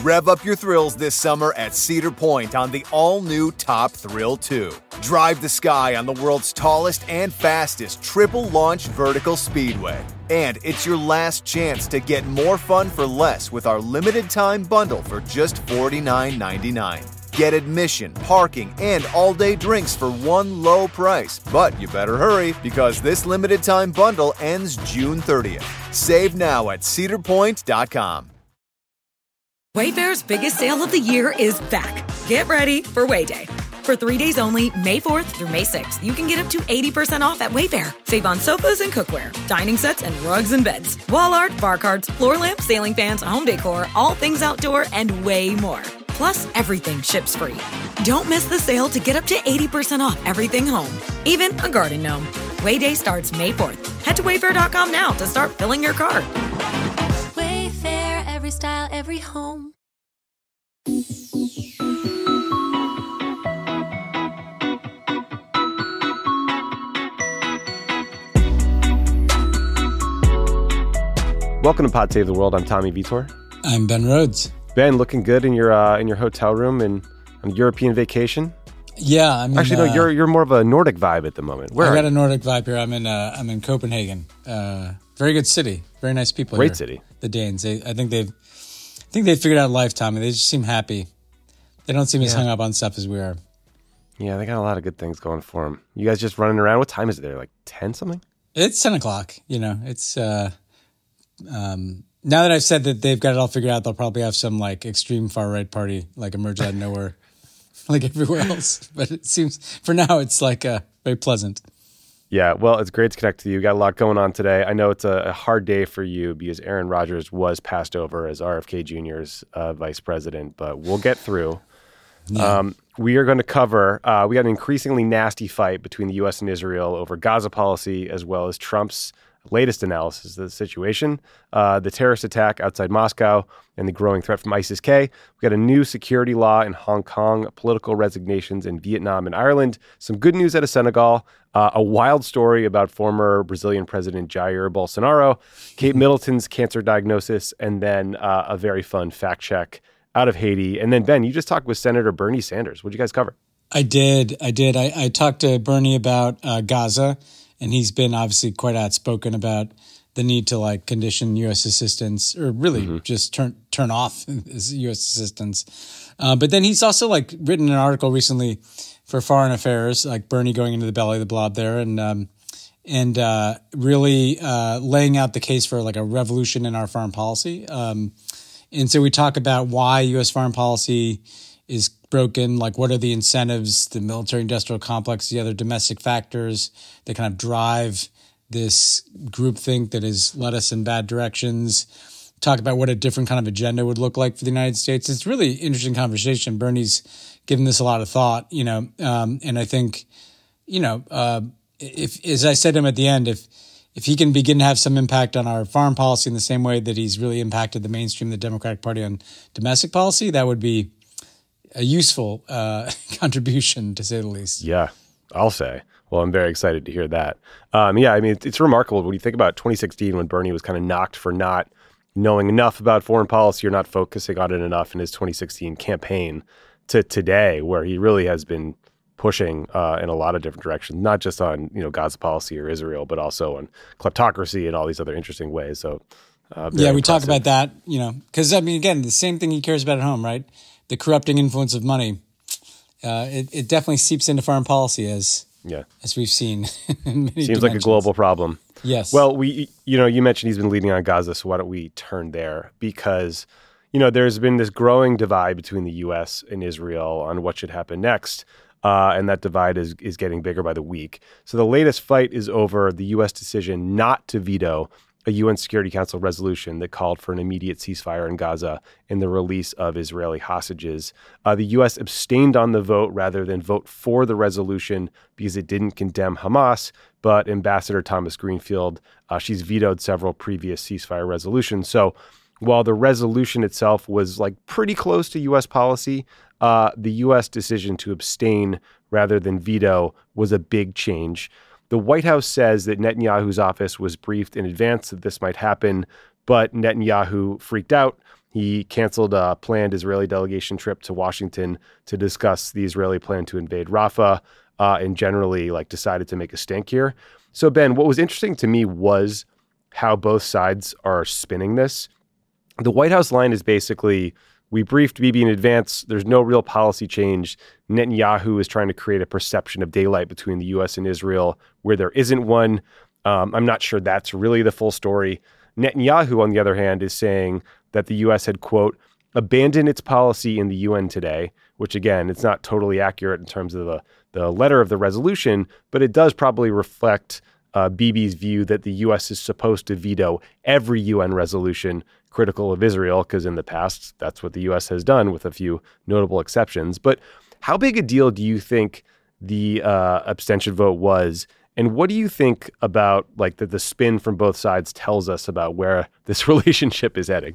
Rev up your thrills this summer at Cedar Point on the all-new Top Thrill 2. Drive the sky on the world's tallest and fastest triple-launch vertical speedway. And it's your last chance to get more fun for less with our limited-time bundle for just $49.99. Get admission, parking, and all-day drinks for one low price. But you better hurry because this limited-time bundle ends June 30th. Save now at cedarpoint.com. Wayfair's biggest sale of the year is back. Get ready for Wayday. For 3 days only, May 4th through May 6th, you can get up to 80% off at Wayfair. Save on sofas and cookware, dining sets and rugs and beds, wall art, bar cards, floor lamps, ceiling fans, home decor, all things outdoor, and way more. Plus, everything ships free. Don't miss the sale to get up to 80% off everything home, even a garden gnome. Wayday starts May 4th. Head to wayfair.com now to start filling your cart. Wayfair, every style, every home. Welcome to Pod Save the World. I'm Tommy Vitor. I'm Ben Rhodes. Ben, looking good in your hotel room and on a European vacation. Yeah, I mean, actually, no, you're more of a Nordic vibe at the moment. I got a Nordic vibe here. I'm in Copenhagen. Very good city. Very nice people. Great here. City. The Danes. I think they've figured out life, Tommy. They just seem happy. They don't seem as hung up on stuff as we are. Yeah, they got a lot of good things going for them. You guys just running around. What time is it there? Like 10 something? It's 10 o'clock. You know, it's now that I've said that they've got it all figured out, they'll probably have some like extreme far right party like emerge out of nowhere, like everywhere else. But it seems for now it's like very pleasant. Yeah, well, it's great to connect to you. Got a lot going on today. I know it's a hard day for you because Aaron Rodgers was passed over as RFK Jr.'s vice president, but we'll get through. Yeah. We are going to cover, we got an increasingly nasty fight between the U.S. and Israel over Gaza policy, as well as Trump's latest analysis of the situation, the terrorist attack outside Moscow, and the growing threat from ISIS-K. We got a new security law in Hong Kong, political resignations in Vietnam and Ireland, some good news out of Senegal, a wild story about former Brazilian President Jair Bolsonaro, Kate Middleton's cancer diagnosis, and then a very fun fact check out of Haiti. And then, Ben, you just talked with Senator Bernie Sanders. What'd you guys cover? I did. I talked to Bernie about Gaza. And he's been obviously quite outspoken about the need to like condition U.S. assistance, or really just turn off U.S. assistance. But then he's also like written an article recently for Foreign Affairs, like Bernie going into the belly of the blob there, and really laying out the case for like a revolution in our foreign policy. And so we talk about why U.S. foreign policy is broken, like what are the incentives, the military-industrial complex, the other domestic factors that kind of drive this groupthink that has led us in bad directions. Talk about what a different kind of agenda would look like for the United States. It's really interesting conversation. Bernie's given this a lot of thought, and I think, if, as I said to him at the end, if he can begin to have some impact on our foreign policy in the same way that he's really impacted the mainstream of the Democratic Party on domestic policy, that would be a useful contribution, to say the least. Yeah, I'll say. Well, I'm very excited to hear that. It's remarkable when you think about 2016 when Bernie was kind of knocked for not knowing enough about foreign policy or not focusing on it enough in his 2016 campaign to today, where he really has been pushing in a lot of different directions, not just on Gaza policy or Israel, but also on kleptocracy and all these other interesting ways. So, we talk about that, because again, the same thing he cares about at home, right? The corrupting influence of money, it definitely seeps into foreign policy as we've seen. In many Seems like a global problem. Yes. Well, you mentioned he's been leading on Gaza, so why don't we turn there? Because, there's been this growing divide between the U.S. and Israel on what should happen next, and that divide is getting bigger by the week. So the latest fight is over the U.S. decision not to veto a UN Security Council resolution that called for an immediate ceasefire in Gaza and the release of Israeli hostages. The U.S. abstained on the vote rather than vote for the resolution because it didn't condemn Hamas, but Ambassador Thomas Greenfield, she's vetoed several previous ceasefire resolutions. So while the resolution itself was like pretty close to U.S. policy, the U.S. decision to abstain rather than veto was a big change. The White House says that Netanyahu's office was briefed in advance that this might happen, but Netanyahu freaked out. He canceled a planned Israeli delegation trip to Washington to discuss the Israeli plan to invade Rafah, and generally decided to make a stink here. So Ben, what was interesting to me was how both sides are spinning this. The White House line is basically, we briefed Bibi in advance. There's no real policy change. Netanyahu is trying to create a perception of daylight between the U.S. and Israel where there isn't one. I'm not sure that's really the full story. Netanyahu, on the other hand, is saying that the U.S. had, quote, abandoned its policy in the UN today, which, again, it's not totally accurate in terms of the letter of the resolution, but it does probably reflect Bibi's view that the U.S. is supposed to veto every UN resolution critical of Israel, because in the past, that's what the U.S. has done with a few notable exceptions. But how big a deal do you think the abstention vote was? And what do you think about the spin from both sides tells us about where this relationship is heading?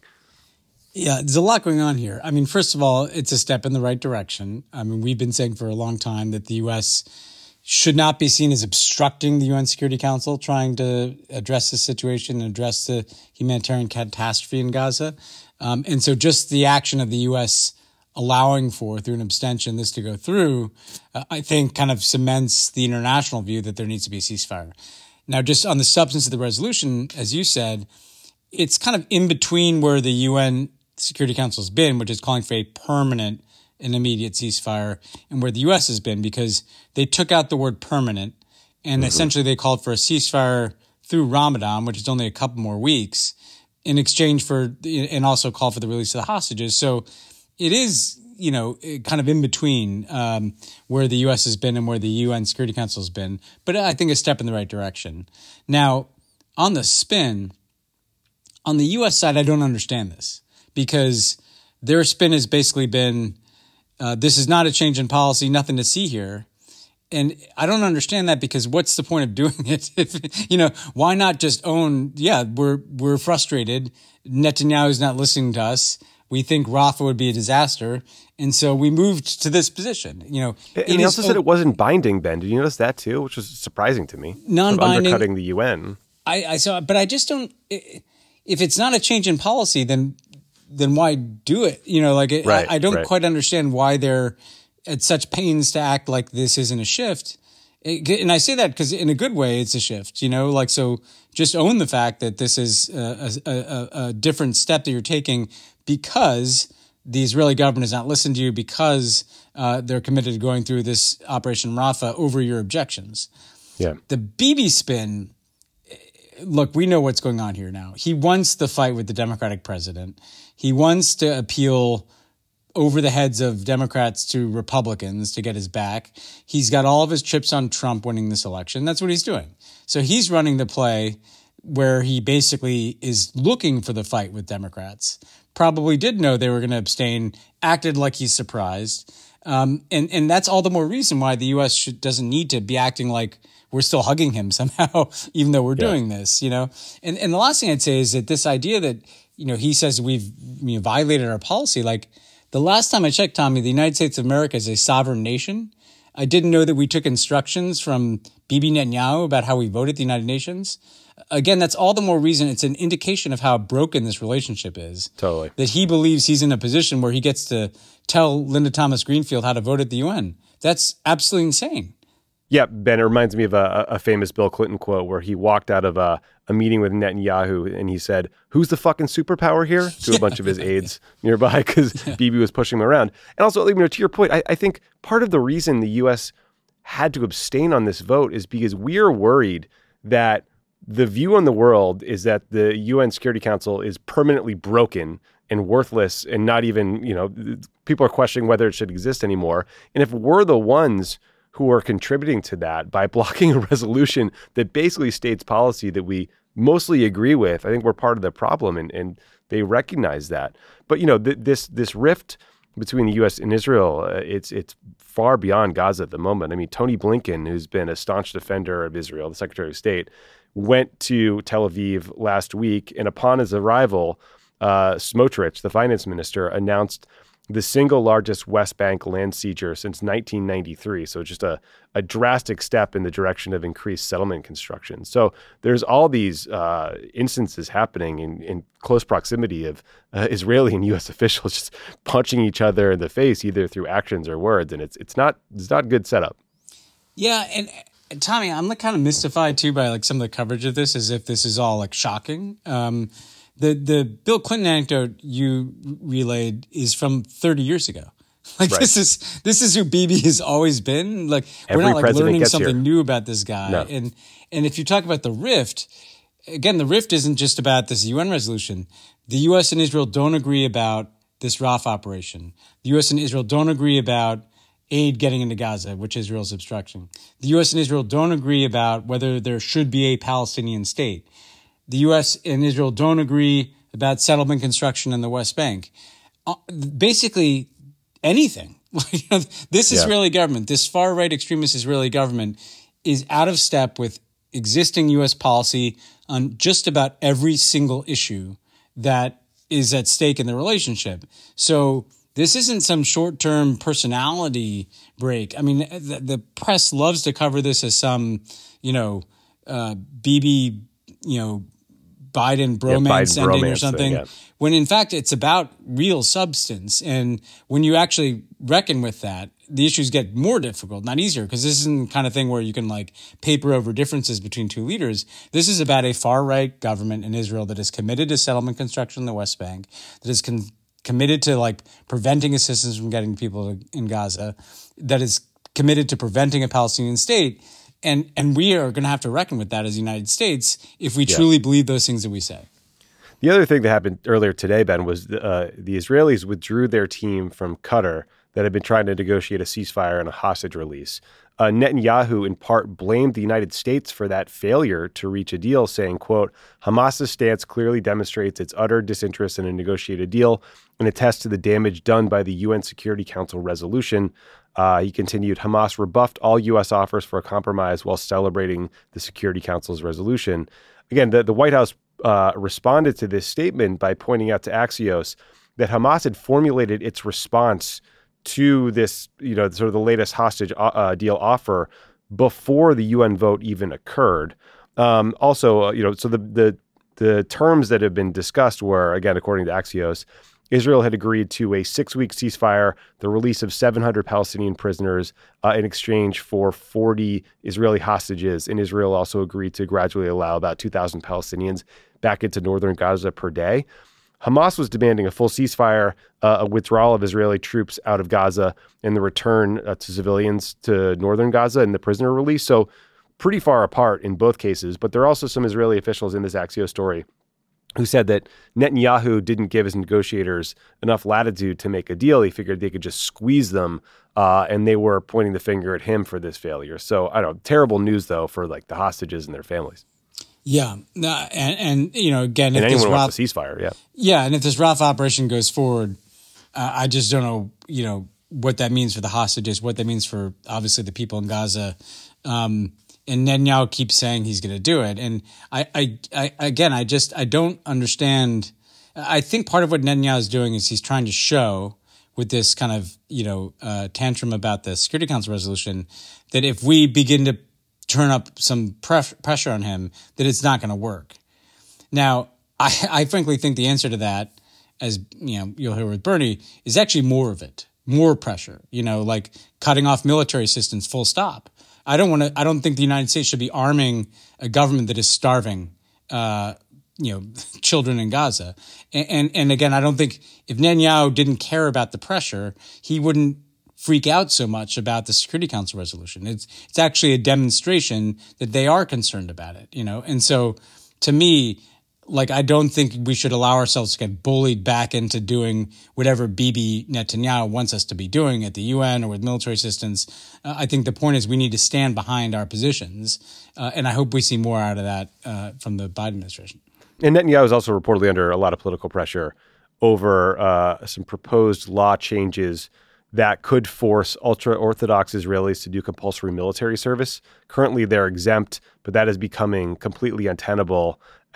Yeah, there's a lot going on here. I mean, first of all, it's a step in the right direction. I mean, we've been saying for a long time that the U.S. should not be seen as obstructing the UN Security Council trying to address the situation and address the humanitarian catastrophe in Gaza. And so just the action of the U.S. allowing for, through an abstention, this to go through, I think kind of cements the international view that there needs to be a ceasefire. Now, just on the substance of the resolution, as you said, it's kind of in between where the UN Security Council has been, which is calling for a permanent and immediate ceasefire, and where the U.S. has been, because they took out the word permanent and essentially they called for a ceasefire through Ramadan, which is only a couple more weeks, in exchange for, and also called for the release of the hostages. So it is, kind of in between where the U.S. has been and where the UN Security Council has been, but I think a step in the right direction. Now, on the spin, on the U.S. side, I don't understand this, because their spin has basically been, this is not a change in policy, nothing to see here. And I don't understand that, because what's the point of doing it? Why not just own, we're frustrated. Netanyahu's not listening to us. We think Rafah would be a disaster. And so we moved to this position. And he also said it wasn't binding, Ben. Did you notice that too? Which was surprising to me. Non-binding. Undercutting the UN. I saw, but I just don't, if it's not a change in policy, then why do it? Right, I don't right. quite understand why they're at such pains to act like this isn't a shift. And I say that because in a good way, it's a shift, so just own the fact that this is a different step that you're taking, because the Israeli government has not listened to you, because they're committed to going through this Operation Rafah over your objections. Yeah. The Bibi spin, look, we know what's going on here now. He wants the fight with the Democratic president. He wants to appeal over the heads of Democrats to Republicans to get his back. He's got all of his chips on Trump winning this election. That's what he's doing. So he's running the play where he basically is looking for the fight with Democrats. Probably did know they were going to abstain, acted like he's surprised. And that's all the more reason why the U.S. doesn't need to be acting like we're still hugging him somehow, even though we're doing this, And the last thing I'd say is that this idea that, he says we've violated our policy. The last time I checked, Tommy, the United States of America is a sovereign nation. I didn't know that we took instructions from Bibi Netanyahu about how we vote at the United Nations. Again, that's all the more reason. It's an indication of how broken this relationship is. Totally. That he believes he's in a position where he gets to tell Linda Thomas Greenfield how to vote at the UN. That's absolutely insane. Yeah, Ben, it reminds me of a famous Bill Clinton quote where he walked out of a meeting with Netanyahu and he said, "Who's the fucking superpower here?" to a bunch of his aides nearby, because Bibi was pushing him around. And also, to your point, I think part of the reason the U.S. had to abstain on this vote is because we are worried that the view on the world is that the UN Security Council is permanently broken and worthless, and not even, people are questioning whether it should exist anymore. And if we're the ones who are contributing to that by blocking a resolution that basically states policy that we mostly agree with, I think we're part of the problem, and they recognize that. But, this rift between the U.S. and Israel, it's far beyond Gaza at the moment. Tony Blinken, who's been a staunch defender of Israel, the Secretary of State, went to Tel Aviv last week, and upon his arrival, Smotrich, the finance minister, announced the single largest West Bank land seizure since 1993. So just a drastic step in the direction of increased settlement construction. So there's all these instances happening in close proximity of Israeli and U.S. officials just punching each other in the face, either through actions or words. And it's not a good setup. Yeah, and Tommy, I'm kind of mystified too by like some of the coverage of this, as if this is all like shocking. The Bill Clinton anecdote you relayed is from 30 years ago. Like right. this is who Bibi has always been. Like Every we're not like learning something here. new about this guy. No. And if you talk about the rift, again, the rift isn't just about this UN resolution. The U.S. and Israel don't agree about this Rafah operation. The U.S. and Israel don't agree about aid getting into Gaza, which Israel's obstructing. The U.S. and Israel don't agree about whether there should be a Palestinian state. The U.S. and Israel don't agree about settlement construction in the West Bank. Basically, anything. This Israeli government, this far-right extremist Israeli government, is out of step with existing U.S. policy on just about every single issue that is at stake in the relationship. So this isn't some short-term personality break. I mean, the press loves to cover this as some, Bibi, Biden bromance ending or something, when in fact it's about real substance. And when you actually reckon with that, the issues get more difficult, not easier, because this isn't the kind of thing where you can like paper over differences between two leaders. This is about a far-right government in Israel that is committed to settlement construction in the West Bank, that is committed to like preventing assistance from getting people in Gaza, that is committed to preventing a Palestinian state. And we are going to have to reckon with that as the United States if we truly believe those things that we say. The other thing that happened earlier today, Ben, was the Israelis withdrew their team from Qatar that had been trying to negotiate a ceasefire and a hostage release. Netanyahu, in part, blamed the United States for that failure to reach a deal, saying, quote, Hamas's stance clearly demonstrates its utter disinterest in a negotiated deal and attests to the damage done by the UN Security Council resolution. He continued, Hamas rebuffed all U.S. offers for a compromise while celebrating the Security Council's resolution. Again, the White House responded to this statement by pointing out to Axios that Hamas had formulated its response to this, sort of the latest hostage deal offer before the UN vote even occurred. So the terms that have been discussed were, again, according to Axios, Israel had agreed to a 6-week ceasefire, the release of 700 Palestinian prisoners in exchange for 40 Israeli hostages. And Israel also agreed to gradually allow about 2,000 Palestinians back into northern Gaza per day. Hamas was demanding a full ceasefire, a withdrawal of Israeli troops out of Gaza, and the return to civilians to northern Gaza and the prisoner release. So pretty far apart in both cases. But there are also some Israeli officials in this Axios story who said that Netanyahu didn't give his negotiators enough latitude to make a deal. He figured they could just squeeze them, and they were pointing the finger at him for this failure. So, I don't know, terrible news, though, for like the hostages and their families. Yeah. And again, and if anyone wants a ceasefire, Yeah, and if this Rafah operation goes forward, I just don't know, what that means for the hostages, what that means for, obviously, the people in Gaza. And Netanyahu keeps saying he's going to do it. And I don't understand. I think part of what Netanyahu is doing is he's trying to show with this kind of, tantrum about the Security Council resolution that if we begin to turn up some pressure on him, that it's not going to work. Now, I frankly think the answer to that, as you'll hear with Bernie, is actually more of it, more pressure, like cutting off military assistance, full stop. I don't think the United States should be arming a government that is starving, children in Gaza. And again, I don't think if Netanyahu didn't care about the pressure, he wouldn't freak out so much about the Security Council resolution. It's actually a demonstration that they are concerned about it, And so to me, I don't think we should allow ourselves to get bullied back into doing whatever Bibi Netanyahu wants us to be doing at the UN or with military assistance. I think the point is we need to stand behind our positions, and I hope we see more out of that from the Biden administration. And Netanyahu is also reportedly under a lot of political pressure over some proposed law changes that could force ultra-Orthodox Israelis to do compulsory military service. Currently, they're exempt, but that is becoming completely untenable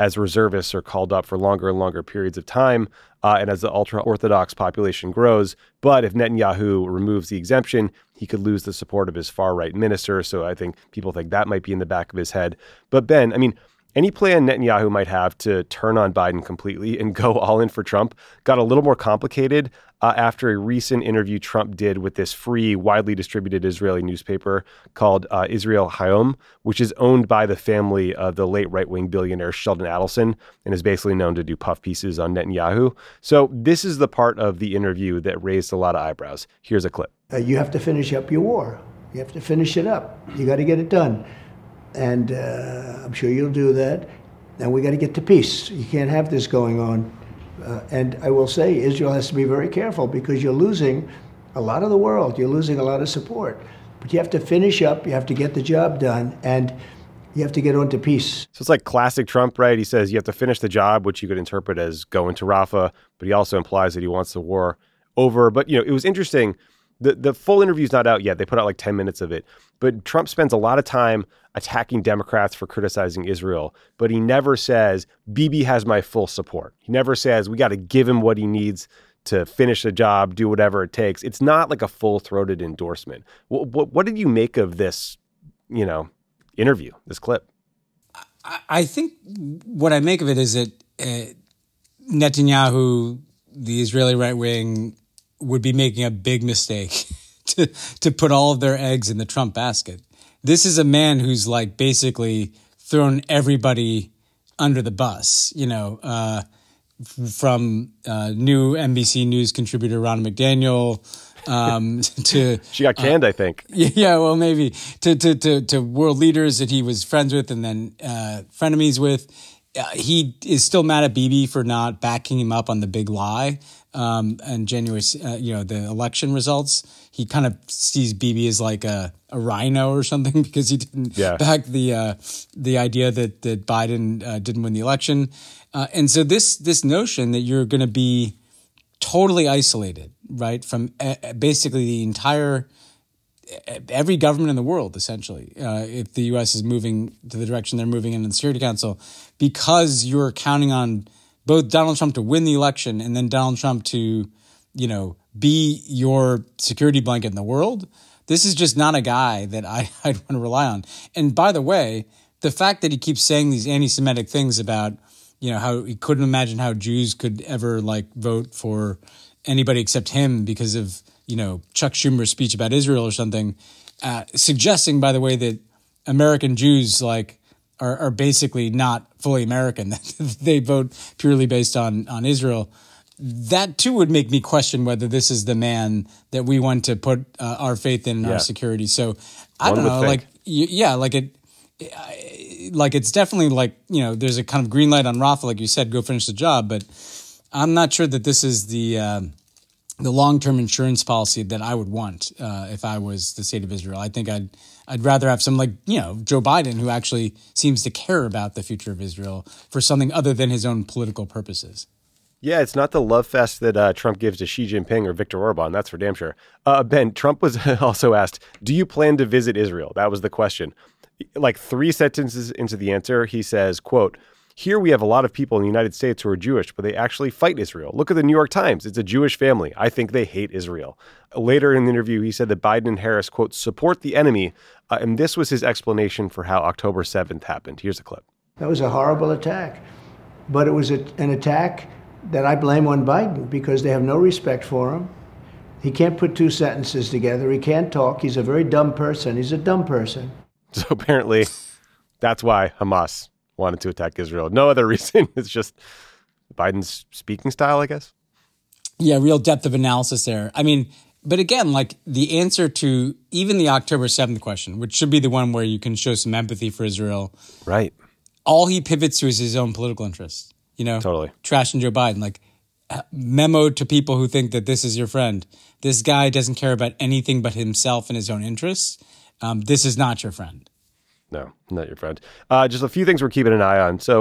as reservists are called up for longer and longer periods of time, and as the ultra-Orthodox population grows. But if Netanyahu removes the exemption, he could lose the support of his far-right minister. So I think people think that might be in the back of his head. But Ben, I mean, any plan Netanyahu might have to turn on Biden completely and go all in for Trump got a little more complicated after a recent interview Trump did with this free, widely distributed Israeli newspaper called Israel Hayom, which is owned by the family of the late right-wing billionaire Sheldon Adelson and is basically known to do puff pieces on Netanyahu. So this is the part of the interview that raised a lot of eyebrows. Here's a clip. You have to finish up your war. You have to finish it up. You got to get it done. And I'm sure you'll do that. And we got to get to peace. You can't have this going on. And I will say Israel has to be very careful because you're losing a lot of the world. You're losing a lot of support. But you have to finish up. You have to get the job done. And you have to get on to peace. So it's like classic Trump, right? He says you have to finish the job, which you could interpret as going to Rafah. But he also implies that he wants the war over. But, it was interesting. The full interview is not out yet. They put out like 10 minutes of it. But Trump spends a lot of time attacking Democrats for criticizing Israel. But he never says, Bibi has my full support. He never says, we got to give him what he needs to finish the job, do whatever it takes. It's not like a full-throated endorsement. What did you make of this, interview, this clip? I think what I make of it is that Netanyahu, the Israeli right wing, would be making a big mistake to put all of their eggs in the Trump basket. This is a man who's like basically thrown everybody under the bus, from new NBC News contributor Ronna McDaniel to she got canned, I think. Yeah, well, maybe to world leaders that he was friends with and then frenemies with. He is still mad at Bibi for not backing him up on the big lie. And January, the election results, he kind of sees Bibi as like a rhino or something because he didn't back the idea that Biden didn't win the election. And so this notion that you're going to be totally isolated, right, from basically the entire every government in the world, essentially, if the U.S. is moving to the direction they're moving in the Security Council, because you're counting on both Donald Trump to win the election and then Donald Trump to, be your security blanket in the world. This is just not a guy that I'd want to rely on. And by the way, the fact that he keeps saying these anti-Semitic things about, how he couldn't imagine how Jews could ever vote for anybody except him because of, Chuck Schumer's speech about Israel or something, suggesting, by the way, that American Jews are basically not fully American. They vote purely based on Israel. That too would make me question whether this is the man that we want to put our faith in our security. So I don't know, it's definitely there's a kind of green light on Rafah, like you said, go finish the job. But I'm not sure that this is the long-term insurance policy that I would want if I was the state of Israel. I think I'd rather have some Joe Biden, who actually seems to care about the future of Israel for something other than his own political purposes. Yeah, it's not the love fest that Trump gives to Xi Jinping or Viktor Orban. That's for damn sure. Ben, Trump was also asked, do you plan to visit Israel? That was the question. 3 sentences into the answer, he says, quote, here we have a lot of people in the United States who are Jewish, but they actually fight Israel. Look at the New York Times. It's a Jewish family. I think they hate Israel. Later in the interview, he said that Biden and Harris, quote, support the enemy. And this was his explanation for how October 7th happened. Here's a clip. That was a horrible attack. But it was an attack that I blame on Biden because they have no respect for him. He can't put 2 sentences together. He can't talk. He's a very dumb person. He's a dumb person. So apparently that's why Hamas wanted to attack Israel. No other reason. It's just Biden's speaking style, I guess. Yeah, real depth of analysis there. I mean, but again, the answer to even the October 7th question, which should be the one where you can show some empathy for Israel. Right. All he pivots to is his own political interests. Totally. Trashing Joe Biden, memo to people who think that this is your friend. This guy doesn't care about anything but himself and his own interests. This is not your friend. No, not your friend. Just a few things we're keeping an eye on. So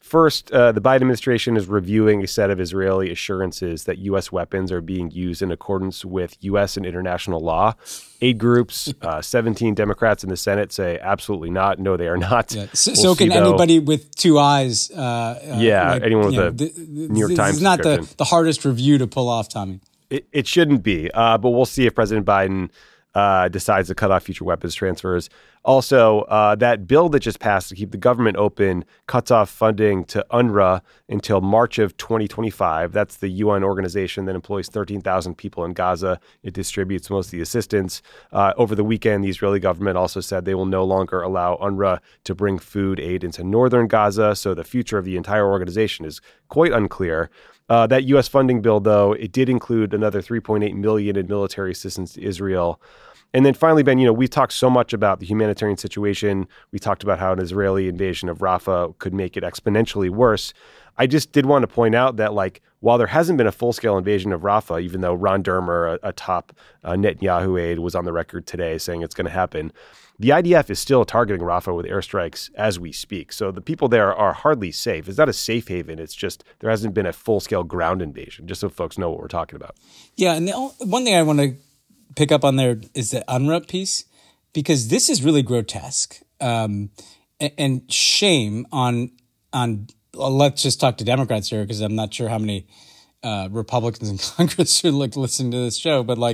First, the Biden administration is reviewing a set of Israeli assurances that U.S. weapons are being used in accordance with U.S. and international law. Aid groups, 17 Democrats in the Senate say absolutely not. No, they are not. Yeah. So can anybody with two eyes? Anyone with a New York Times subscription. This is not the hardest review to pull off, Tommy. It shouldn't be, but we'll see if President Biden decides to cut off future weapons transfers. Also, that bill that just passed to keep the government open cuts off funding to UNRWA until March of 2025. That's the UN organization that employs 13,000 people in Gaza. It distributes most of the assistance. Over the weekend, the Israeli government also said they will no longer allow UNRWA to bring food aid into northern Gaza. So the future of the entire organization is quite unclear. That U.S. funding bill, though, it did include another $3.8 million in military assistance to Israel. And then finally, Ben, we talked so much about the humanitarian situation. We talked about how an Israeli invasion of Rafah could make it exponentially worse. I just did want to point out that, while there hasn't been a full-scale invasion of Rafah, even though Ron Dermer, a top Netanyahu aide, was on the record today saying it's going to happen, the IDF is still targeting Rafah with airstrikes as we speak. So the people there are hardly safe. It's not a safe haven. It's just there hasn't been a full-scale ground invasion, just so folks know what we're talking about. Yeah, and the one thing I want to pick up on there is the UNRWA piece, because this is really grotesque and shame on let's just talk to Democrats here, because I'm not sure how many Republicans in Congress are listening to this show, but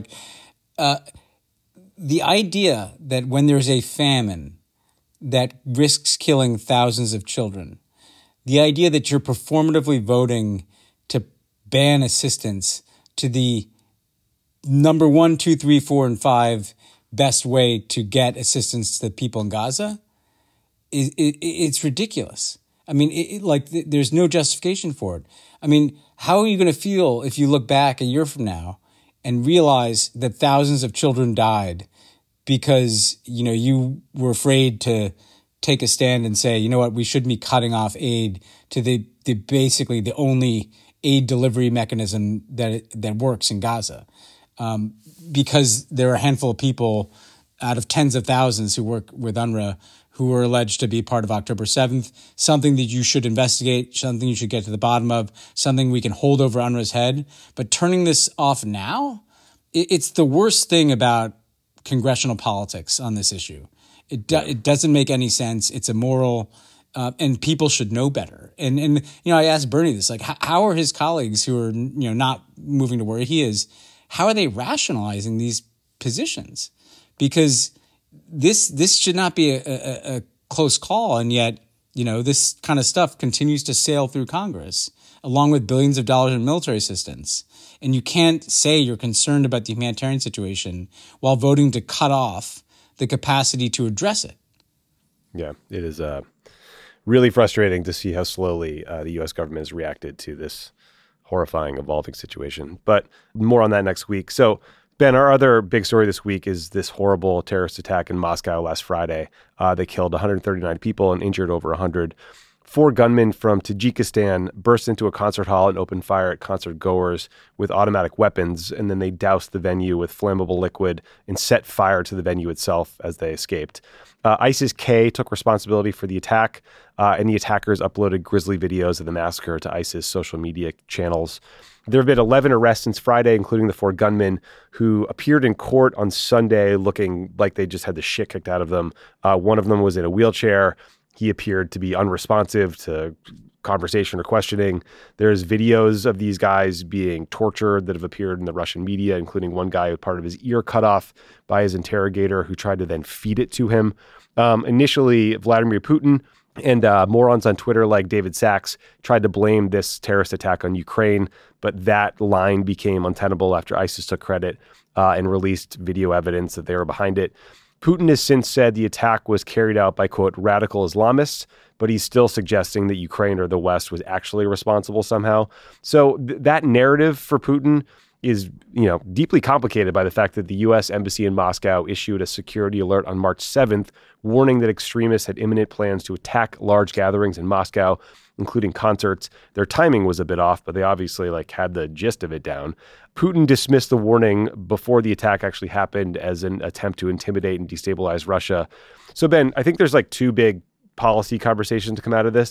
the idea that when there's a famine that risks killing thousands of children, the idea that you're performatively voting to ban assistance to the number 1, 2, 3, 4, and 5 best way to get assistance to the people in Gaza, it's ridiculous. I mean, there's no justification for it. I mean, how are you going to feel if you look back a year from now and realize that thousands of children died because, you were afraid to take a stand and say, you know what, we shouldn't be cutting off aid to the basically the only aid delivery mechanism that works in Gaza. Because there are a handful of people out of tens of thousands who work with UNRWA who are alleged to be part of October 7th, something that you should investigate, something you should get to the bottom of, something we can hold over UNRWA's head. But turning this off now, it's the worst thing about congressional politics on this issue. It doesn't make any sense. It's immoral, and people should know better. And I asked Bernie this, how are his colleagues who are not moving to where he is, how are they rationalizing these positions? Because this should not be a close call, and yet this kind of stuff continues to sail through Congress, along with billions of dollars in military assistance. And you can't say you're concerned about the humanitarian situation while voting to cut off the capacity to address it. Yeah, it is really frustrating to see how slowly the U.S. government has reacted to this horrifying, evolving situation. But more on that next week. So, Ben, our other big story this week is this horrible terrorist attack in Moscow last Friday. They killed 139 people and injured over 100. 4 gunmen from Tajikistan burst into a concert hall and opened fire at concert goers with automatic weapons, and then they doused the venue with flammable liquid and set fire to the venue itself as they escaped. ISIS-K took responsibility for the attack, and the attackers uploaded grisly videos of the massacre to ISIS social media channels. There have been 11 arrests since Friday, including the 4 gunmen who appeared in court on Sunday looking like they just had the shit kicked out of them. One of them was in a wheelchair. He appeared to be unresponsive to conversation or questioning. There's videos of these guys being tortured that have appeared in the Russian media, including one guy with part of his ear cut off by his interrogator who tried to then feed it to him. Initially, Vladimir Putin and morons on Twitter like David Sachs tried to blame this terrorist attack on Ukraine, but that line became untenable after ISIS took credit and released video evidence that they were behind it. Putin has since said the attack was carried out by, quote, radical Islamists, but he's still suggesting that Ukraine or the West was actually responsible somehow. So that narrative for Putin is, deeply complicated by the fact that the U.S. Embassy in Moscow issued a security alert on March 7th, warning that extremists had imminent plans to attack large gatherings in Moscow, including concerts. Their timing was a bit off, but they obviously had the gist of it down. Putin dismissed the warning before the attack actually happened as an attempt to intimidate and destabilize Russia. So, Ben, I think there's 2 big policy conversations to come out of this.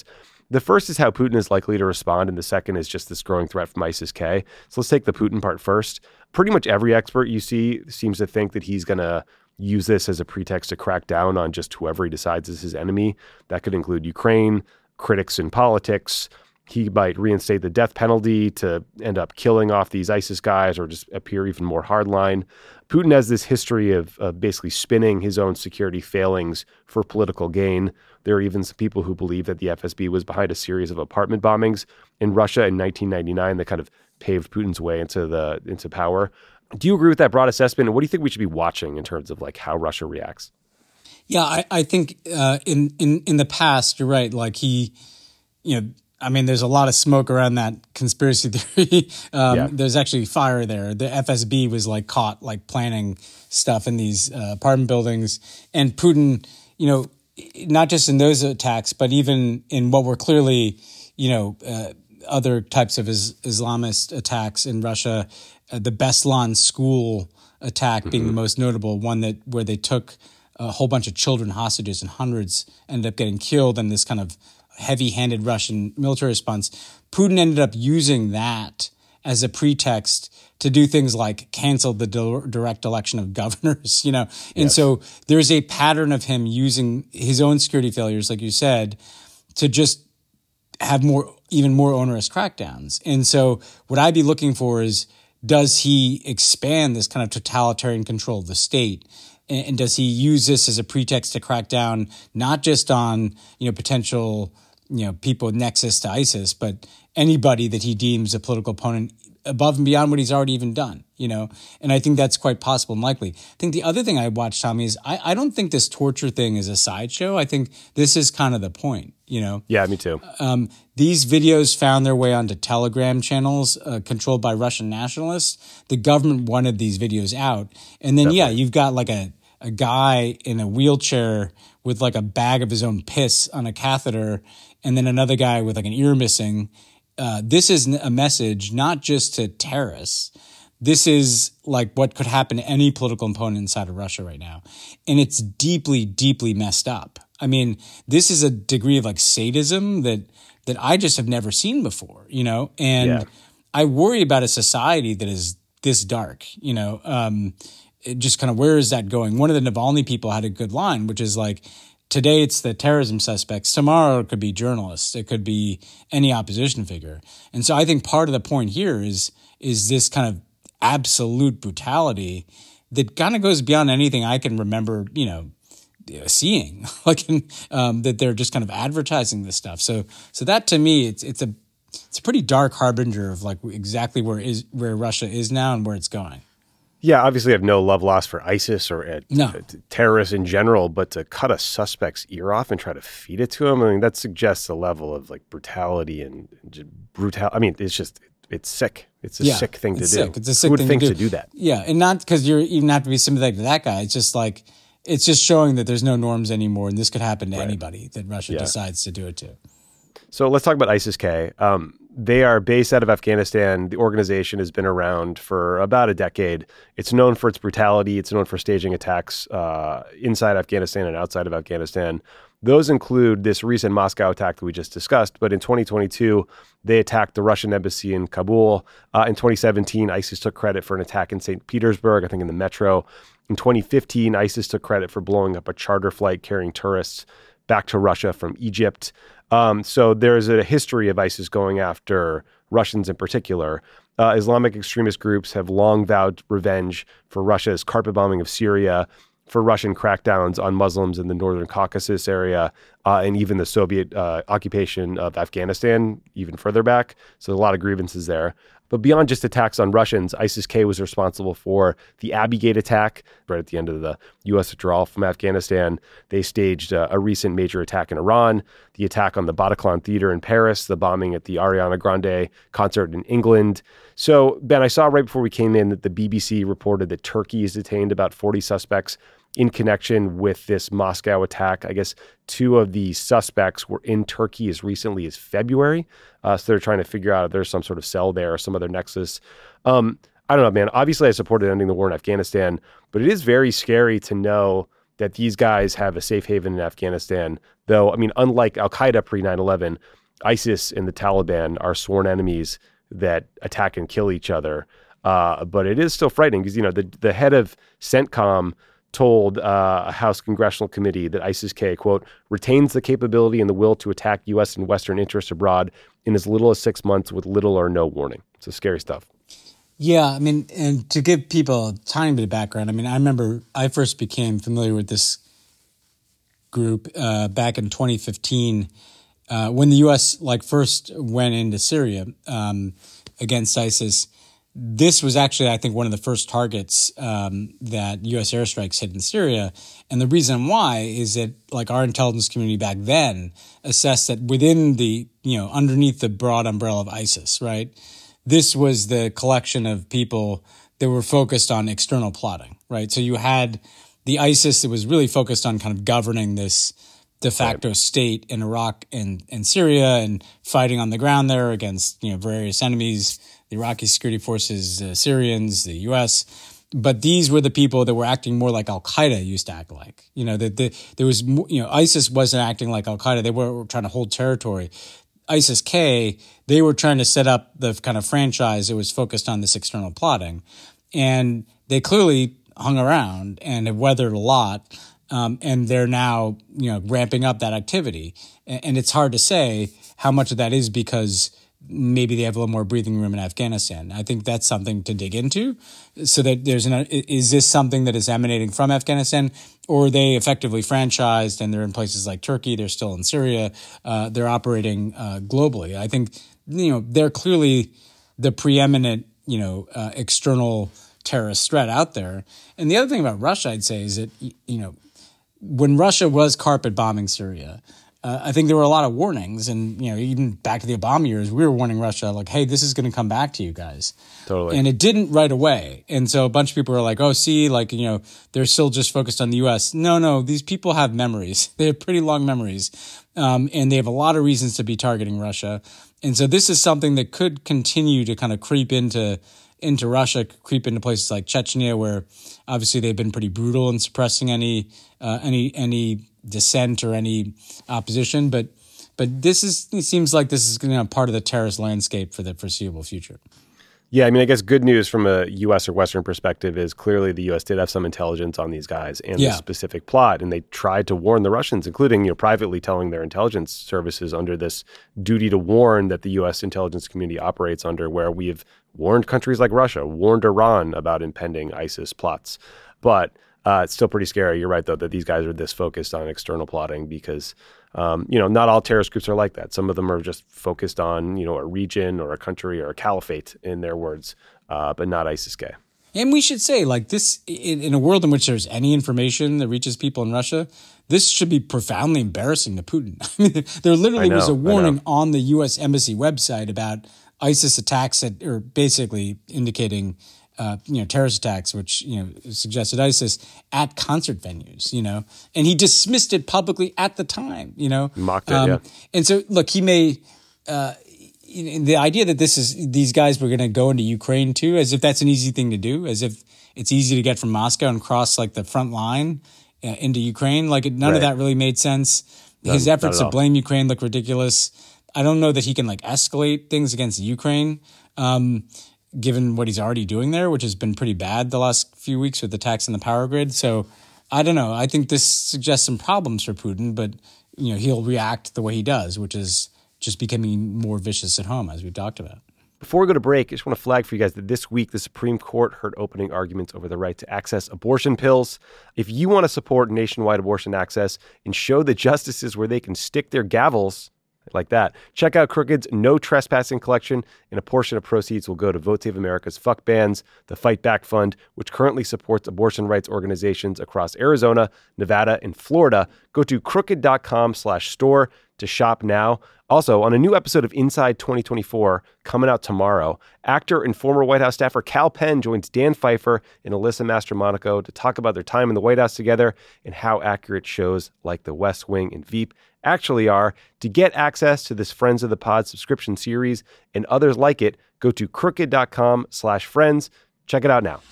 The first is how Putin is likely to respond, and the second is just this growing threat from ISIS-K. So let's take the Putin part first. Pretty much every expert you see seems to think that he's going to use this as a pretext to crack down on just whoever he decides is his enemy. That could include Ukraine, critics in politics. He might reinstate the death penalty to end up killing off these ISIS guys or just appear even more hardline. Putin has this history of basically spinning his own security failings for political gain. There are even some people who believe that the FSB was behind a series of apartment bombings in Russia in 1999 that kind of paved Putin's way into power. Do you agree with that broad assessment? And what do you think we should be watching in terms of like how Russia reacts? Yeah, I think in the past, you're right. Like there's a lot of smoke around that conspiracy theory. There's actually fire there. The FSB was like caught like planning stuff in these apartment buildings, and Putin, not just in those attacks, but even in what were clearly, other types of Islamist attacks in Russia, the Beslan school attack being the most notable one, where they took a whole bunch of children hostages and hundreds ended up getting killed in this kind of heavy-handed Russian military response. Putin ended up using that as a pretext to do things like cancel the direct election of governors, And Yes. so there's a pattern of him using his own security failures, like you said, to just have even more onerous crackdowns. And so what I'd be looking for is, does he expand this kind of totalitarian control of the state? And does he use this as a pretext to crack down not just on, potential, people with nexus to ISIS, but anybody that he deems a political opponent above and beyond what he's already even done, And I think that's quite possible and likely. I think the other thing I watched, Tommy, is I don't think this torture thing is a sideshow. I think this is kind of the point, Yeah, me too. These videos found their way onto Telegram channels controlled by Russian nationalists. The government wanted these videos out. And then, you've got like a guy in a wheelchair with like a bag of his own piss on a catheter, and then another guy with like an ear missing. This is a message not just to terrorists. This is like what could happen to any political opponent inside of Russia right now. And it's deeply, deeply messed up. I mean, this is a degree of like sadism that I just have never seen before, And I worry about a society that is this dark, just kind of where is that going? One of the Navalny people had a good line, which is like, today it's the terrorism suspects. Tomorrow it could be journalists. It could be any opposition figure. And so I think part of the point here is this kind of absolute brutality that kind of goes beyond anything I can remember, seeing, like that they're just kind of advertising this stuff. So that to me, it's a pretty dark harbinger of like exactly where Russia is now and where it's going. Yeah, obviously I have no love lost for ISIS or terrorists in general, but to cut a suspect's ear off and try to feed it to him, I mean, that suggests a level of like brutality and I mean, it's sick. It's a sick thing to do. It's a sick Who would thing think to do that? Yeah, and not because you even have to be sympathetic to that guy. It's just like, it's just showing that there's no norms anymore, and this could happen to anybody that Russia decides to do it to. So let's talk about ISIS-K. They are based out of Afghanistan. The organization has been around for about a decade. It's known for its brutality. It's known for staging attacks inside Afghanistan and outside of Afghanistan. Those include this recent Moscow attack that we just discussed. But in 2022, they attacked the Russian embassy in Kabul. In 2017, ISIS took credit for an attack in St. Petersburg, I think in the metro. In 2015, ISIS took credit for blowing up a charter flight carrying tourists back to Russia from Egypt. So there's a history of ISIS going after Russians in particular. Islamic extremist groups have long vowed revenge for Russia's carpet bombing of Syria, for Russian crackdowns on Muslims in the northern Caucasus area, and even the Soviet occupation of Afghanistan even further back. So a lot of grievances there. But beyond just attacks on Russians, ISIS-K was responsible for the Abbey Gate attack right at the end of the U.S. withdrawal from Afghanistan. They staged a recent major attack in Iran, the attack on the Bataclan Theater in Paris, the bombing at the Ariana Grande concert in England. So, Ben, I saw right before we came in that the BBC reported that Turkey has detained about 40 suspects in connection with this Moscow attack. I guess 2 of the suspects were in Turkey as recently as February. So they're trying to figure out if there's some sort of cell there or some other nexus. I don't know, man. Obviously, I supported ending the war in Afghanistan, but it is very scary to know that these guys have a safe haven in Afghanistan. Though, I mean, unlike Al-Qaeda pre 9/11, ISIS and the Taliban are sworn enemies that attack and kill each other. But it is still frightening because, the head of CENTCOM told a House Congressional Committee that ISIS-K, quote, retains the capability and the will to attack U.S. and Western interests abroad in as little as 6 months with little or no warning. So scary stuff. Yeah, I mean, and to give people a tiny bit of background, I mean, I remember I first became familiar with this group back in 2015 when the U.S. first went into Syria against ISIS. This was actually, I think, one of the first targets that U.S. airstrikes hit in Syria. And the reason why is that, our intelligence community back then assessed that within the, underneath the broad umbrella of ISIS, right, this was the collection of people that were focused on external plotting, right? So you had the ISIS that was really focused on kind of governing this de facto state in Iraq and Syria and fighting on the ground there against, various enemies, the Iraqi security forces, the Syrians, the U.S. But these were the people that were acting more like Al-Qaeda used to act like. There was, ISIS wasn't acting like Al-Qaeda. They were trying to hold territory. ISIS-K, they were trying to set up the kind of franchise that was focused on this external plotting. And they clearly hung around and have weathered a lot. And they're now, ramping up that activity. And it's hard to say how much of that is because maybe they have a little more breathing room in Afghanistan. I think that's something to dig into so that is this something that is emanating from Afghanistan, or are they effectively franchised and they're in places like Turkey, they're still in Syria, they're operating globally. I think, they're clearly the preeminent, external terrorist threat out there. And the other thing about Russia, I'd say, is that, when Russia was carpet bombing Syria, I think there were a lot of warnings. And, even back to the Obama years, we were warning Russia, hey, this is going to come back to you guys. Totally. And it didn't right away. And so a bunch of people were like, oh, see, they're still just focused on the U.S. No, these people have memories. They have pretty long memories. And they have a lot of reasons to be targeting Russia. And so this is something that could continue to kind of creep into Russia, creep into places like Chechnya, where obviously they've been pretty brutal in suppressing any dissent or any opposition. But it seems like this is part of the terrorist landscape for the foreseeable future. Yeah, I mean, I guess good news from a U.S. or Western perspective is clearly the U.S. did have some intelligence on these guys and the specific plot, and they tried to warn the Russians, including privately telling their intelligence services under this duty to warn that the U.S. intelligence community operates under, where we have warned countries like Russia, warned Iran about impending ISIS plots. But it's still pretty scary. You're right, though, that these guys are this focused on external plotting because not all terrorist groups are like that. Some of them are just focused on, a region or a country or a caliphate, in their words, but not ISIS-K. And we should say, this, in a world in which there's any information that reaches people in Russia, this should be profoundly embarrassing to Putin. I mean, there literally was a warning on the U.S. Embassy website about ISIS attacks that are basically indicating terrorist attacks, which, suggested ISIS at concert venues, and he dismissed it publicly at the time, Mocked it, yeah. And so, look, he may, the idea that these guys were going to go into Ukraine too, as if that's an easy thing to do, as if it's easy to get from Moscow and cross the front line into Ukraine. None of that really made sense. His efforts to blame Ukraine look ridiculous. I don't know that he can escalate things against Ukraine, given what he's already doing there, which has been pretty bad the last few weeks with attacks on the power grid. So I don't know. I think this suggests some problems for Putin, but he'll react the way he does, which is just becoming more vicious at home, as we've talked about. Before we go to break, I just want to flag for you guys that this week the Supreme Court heard opening arguments over the right to access abortion pills. If you want to support nationwide abortion access and show the justices where they can stick their gavels like that, check out Crooked's No Trespassing collection, and a portion of proceeds will go to Vote Save America's Fuck Bans, the Fight Back Fund, which currently supports abortion rights organizations across Arizona, Nevada, and Florida. Go to crooked.com/store to shop now. Also, on a new episode of Inside 2024 coming out tomorrow, actor and former White House staffer Kal Penn joins Dan Pfeiffer and Alyssa Mastromonaco to talk about their time in the White House together and how accurate shows like The West Wing and Veep actually are. To get access to this Friends of the Pod subscription series and others like it, go to crooked.com/friends. Check it out now.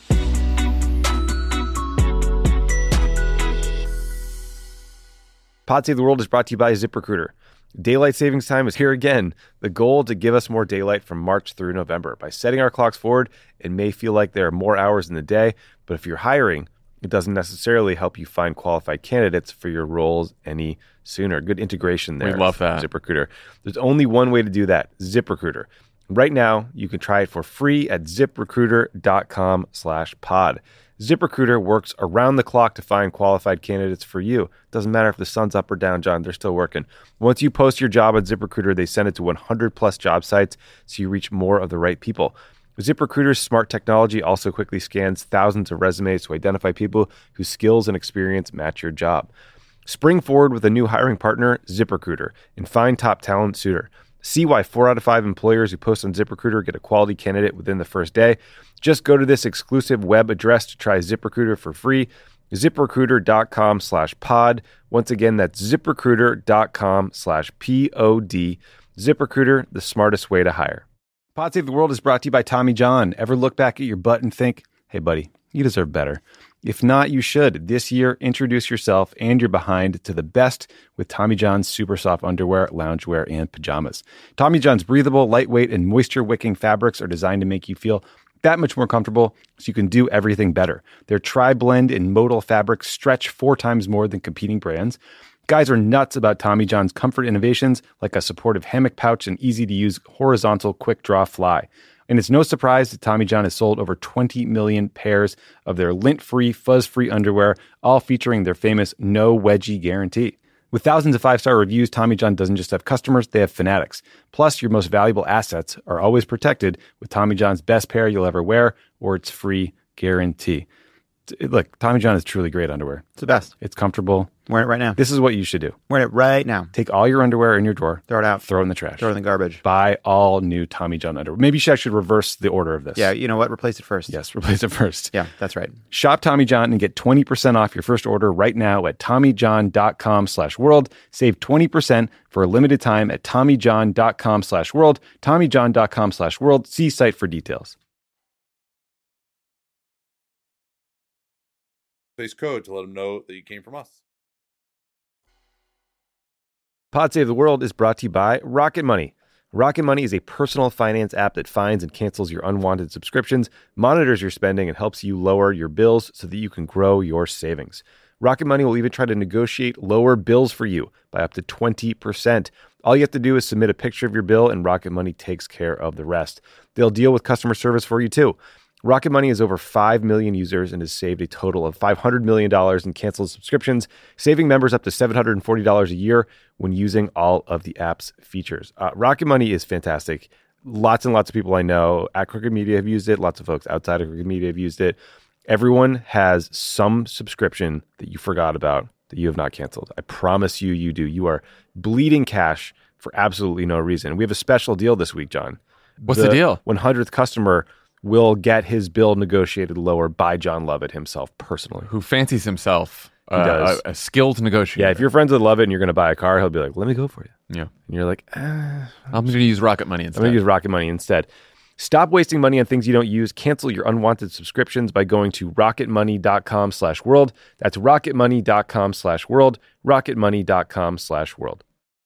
Pod Save the World is brought to you by ZipRecruiter. Daylight savings time is here again. The goal to give us more daylight from March through November. By setting our clocks forward, it may feel like there are more hours in the day, but if you're hiring, it doesn't necessarily help you find qualified candidates for your roles any sooner. Good integration there. We love that. ZipRecruiter. There's only one way to do that, ZipRecruiter. Right now, you can try it for free at ziprecruiter.com/pod. ZipRecruiter works around the clock to find qualified candidates for you. Doesn't matter if the sun's up or down, John, they're still working. Once you post your job on ZipRecruiter, they send it to 100 plus job sites so you reach more of the right people. ZipRecruiter's smart technology also quickly scans thousands of resumes to identify people whose skills and experience match your job. Spring forward with a new hiring partner, ZipRecruiter, and find top talent sooner. See why 4 out of 5 employers who post on ZipRecruiter get a quality candidate within the first day. Just go to this exclusive web address to try ZipRecruiter for free. ZipRecruiter.com/pod. Once again, that's ZipRecruiter.com/POD. ZipRecruiter, the smartest way to hire. Pod Save the World is brought to you by Tommy John. Ever look back at your butt and think, hey, buddy, you deserve better? If not, you should. This year, introduce yourself and your behind to the best with Tommy John's super soft underwear, loungewear, and pajamas. Tommy John's breathable, lightweight, and moisture-wicking fabrics are designed to make you feel that much more comfortable so you can do everything better. Their tri-blend and modal fabrics stretch 4 times more than competing brands. Guys are nuts about Tommy John's comfort innovations like a supportive hammock pouch and easy-to-use horizontal quick-draw fly. And it's no surprise that Tommy John has sold over 20 million pairs of their lint-free, fuzz-free underwear, all featuring their famous no wedgie guarantee. With thousands of 5-star reviews, Tommy John doesn't just have customers, they have fanatics. Plus, your most valuable assets are always protected with Tommy John's best pair you'll ever wear or its free guarantee. Look, Tommy John is truly great underwear. It's the best. It's comfortable. Wearing it right now. This is what you should do. Wearing it right now. Take all your underwear in your drawer. Throw it out. Throw it in the trash. Throw it in the garbage. Buy all new Tommy John underwear. Maybe I should reverse the order of this. Yeah, you know what? Replace it first. Yes, replace it first. Yeah, that's right. Shop Tommy John and get 20% off your first order right now at TommyJohn.com/world. Save 20% for a limited time at TommyJohn.com/world. TommyJohn.com/world. See site for details. Place code to let them know that you came from us. Pod Save the World is brought to you by Rocket Money. Rocket Money is a personal finance app that finds and cancels your unwanted subscriptions, monitors your spending, and helps you lower your bills so that you can grow your savings. Rocket Money will even try to negotiate lower bills for you by up to 20%. All you have to do is submit a picture of your bill, and Rocket Money takes care of the rest. They'll deal with customer service for you, too. Rocket Money has over 5 million users and has saved a total of $500 million in canceled subscriptions, saving members up to $740 a year when using all of the app's features. Rocket Money is fantastic. Lots and lots of people I know at Crooked Media have used it. Lots of folks outside of Crooked Media have used it. Everyone has some subscription that you forgot about that you have not canceled. I promise you, you do. You are bleeding cash for absolutely no reason. We have a special deal this week, John. What's the deal? 100th customer will get his bill negotiated lower by John Lovett himself personally. Who fancies himself does. A skilled negotiator. Yeah, if you're friends with Lovett and you're going to buy a car, he'll be like, let me go for you. Yeah. And you're like, I'm going to use Rocket Money instead. I'm going to use Rocket Money instead. Stop wasting money on things you don't use. Cancel your unwanted subscriptions by going to rocketmoney.com/world. That's rocketmoney.com/world. rocketmoney.com/world.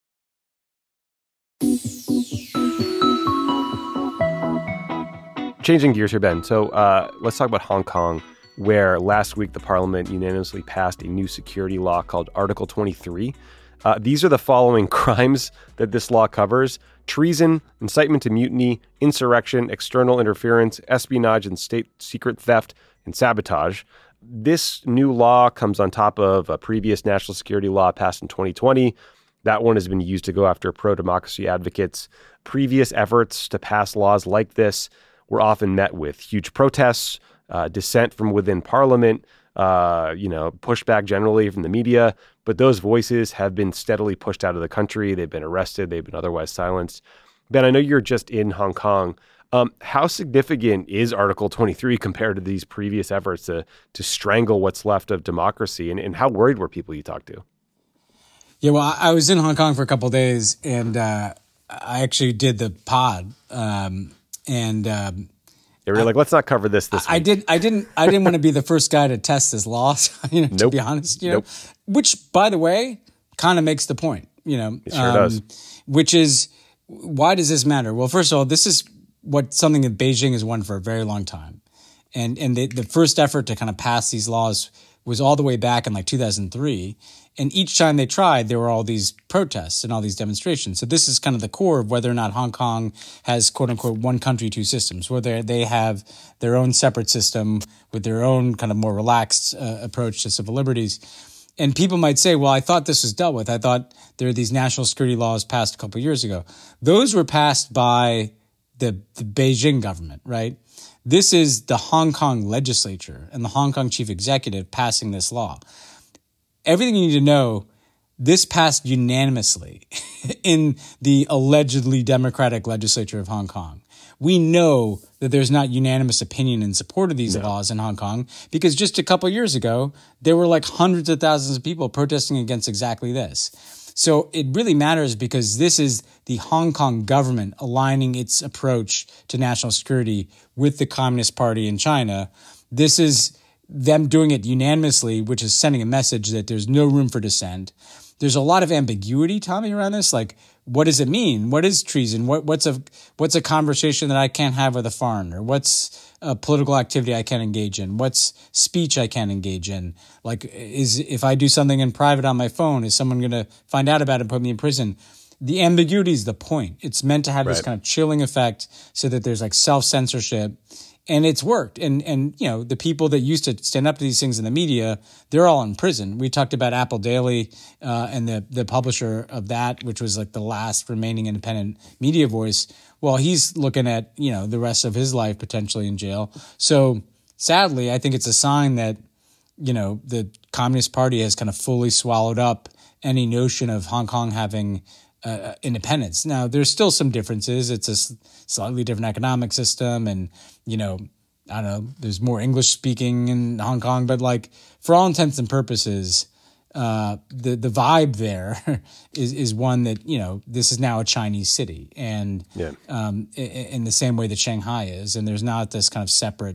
Changing gears here, Ben. So let's talk about Hong Kong, where last week the parliament unanimously passed a new security law called Article 23. These are the following crimes that this law covers: treason, incitement to mutiny, insurrection, external interference, espionage and state secret theft, and sabotage. This new law comes on top of a previous national security law passed in 2020. That one has been used to go after pro-democracy advocates. Previous efforts to pass laws like this were often met with huge protests, dissent from within parliament, pushback generally from the media. But those voices have been steadily pushed out of the country. They've been arrested. They've been otherwise silenced. Ben, I know you're just in Hong Kong. How significant is Article 23 compared to these previous efforts to strangle what's left of democracy? And how worried were people you talked to? Yeah, well, I was in Hong Kong for a couple of days, and I actually did the pod. They were like, let's not cover this week. I didn't want to be the first guy to test this law, to be honest. Which, by the way, kind of makes the point. It sure does. Which is, why does this matter? Well, first of all, this is something that Beijing has won for a very long time. And the first effort to kind of pass these laws was all the way back in like 2003. And each time they tried, there were all these protests and all these demonstrations. So this is kind of the core of whether or not Hong Kong has, quote unquote, one country, two systems, whether they have their own separate system with their own kind of more relaxed approach to civil liberties. And people might say, well, I thought this was dealt with. I thought there are these national security laws passed a couple of years ago. Those were passed by the Beijing government, right? This is the Hong Kong legislature and the Hong Kong chief executive passing this law. Everything you need to know, this passed unanimously in the allegedly democratic legislature of Hong Kong. We know that there's not unanimous opinion in support of these laws in Hong Kong because just a couple of years ago, there were like hundreds of thousands of people protesting against exactly this. So it really matters because this is the Hong Kong government aligning its approach to national security with the Communist Party in China. This is them doing it unanimously, which is sending a message that there's no room for dissent. There's a lot of ambiguity, Tommy, around this. Like, what does it mean? What is treason? What's a conversation that I can't have with a foreigner? What's a political activity I can't engage in? What's speech I can't engage in? Like, if I do something in private on my phone, is someone going to find out about it and put me in prison? The ambiguity is the point. It's meant to have this kind of chilling effect so that there's like self-censorship. And it's worked. And the people that used to stand up to these things in the media, they're all in prison. We talked about Apple Daily and the publisher of that, which was like the last remaining independent media voice. Well, he's looking at, the rest of his life potentially in jail. So sadly, I think it's a sign that, the Communist Party has kind of fully swallowed up any notion of Hong Kong having independence. Now, there's still some differences. It's a slightly different economic system and, I don't know, there's more English speaking in Hong Kong, but like for all intents and purposes, the vibe there is one that, this is now a Chinese city and in the same way that Shanghai is. And there's not this kind of separate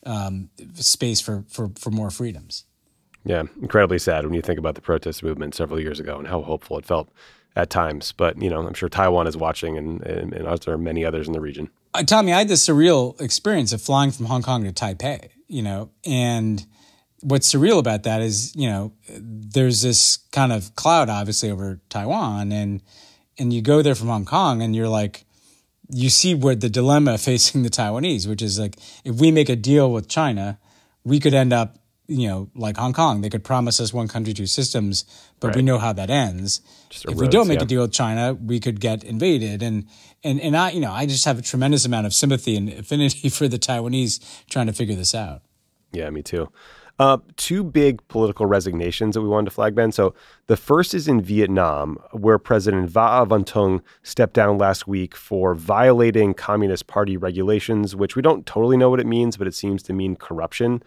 space for more freedoms. Yeah, incredibly sad when you think about the protest movement several years ago and how hopeful it felt at times. But, I'm sure Taiwan is watching and there are many others in the region. Tommy, I had this surreal experience of flying from Hong Kong to Taipei, and what's surreal about that is, there's this kind of cloud obviously over Taiwan and you go there from Hong Kong and you're like, you see what the dilemma facing the Taiwanese, which is like, if we make a deal with China, we could end up, like Hong Kong, they could promise us one country, two systems, but we know how that ends. If we don't make a deal with China, we could get invaded. And I just have a tremendous amount of sympathy and affinity for the Taiwanese trying to figure this out. Yeah, me too. Two big political resignations that we wanted to flag, Ben. So the first is in Vietnam, where President Va Van Tung stepped down last week for violating Communist Party regulations, which we don't totally know what it means, but it seems to mean corruption.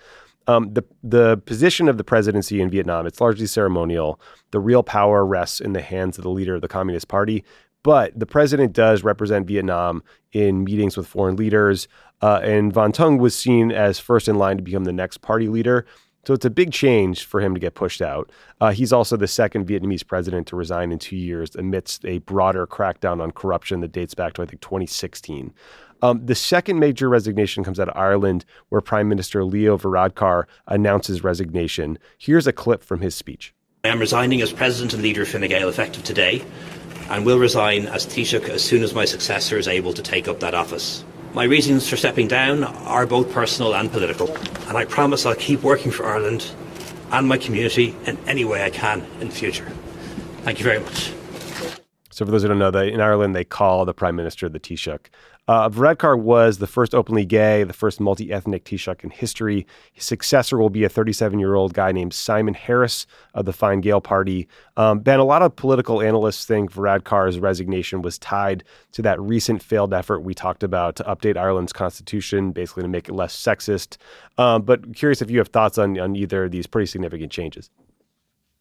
The position of the presidency in Vietnam, it's largely ceremonial. The real power rests in the hands of the leader of the Communist Party. But the president does represent Vietnam in meetings with foreign leaders. And Van Tung was seen as first in line to become the next party leader. So it's a big change for him to get pushed out. He's also the second Vietnamese president to resign in 2 years amidst a broader crackdown on corruption that dates back to, I think, 2016. The second major resignation comes out of Ireland, where Prime Minister Leo Varadkar announces resignation. Here's a clip from his speech. I am resigning as President and Leader of Fine Gael effective today and will resign as Taoiseach as soon as my successor is able to take up that office. My reasons for stepping down are both personal and political, and I promise I'll keep working for Ireland and my community in any way I can in the future. Thank you very much. So for those who don't know, in Ireland, they call the Prime Minister the Taoiseach. Varadkar was the first openly gay, the first multi-ethnic Taoiseach in history. His successor will be a 37-year-old guy named Simon Harris of the Fine Gael Party. Ben, a lot of political analysts think Varadkar's resignation was tied to that recent failed effort we talked about to update Ireland's constitution, basically to make it less sexist. But curious if you have thoughts on either of these pretty significant changes.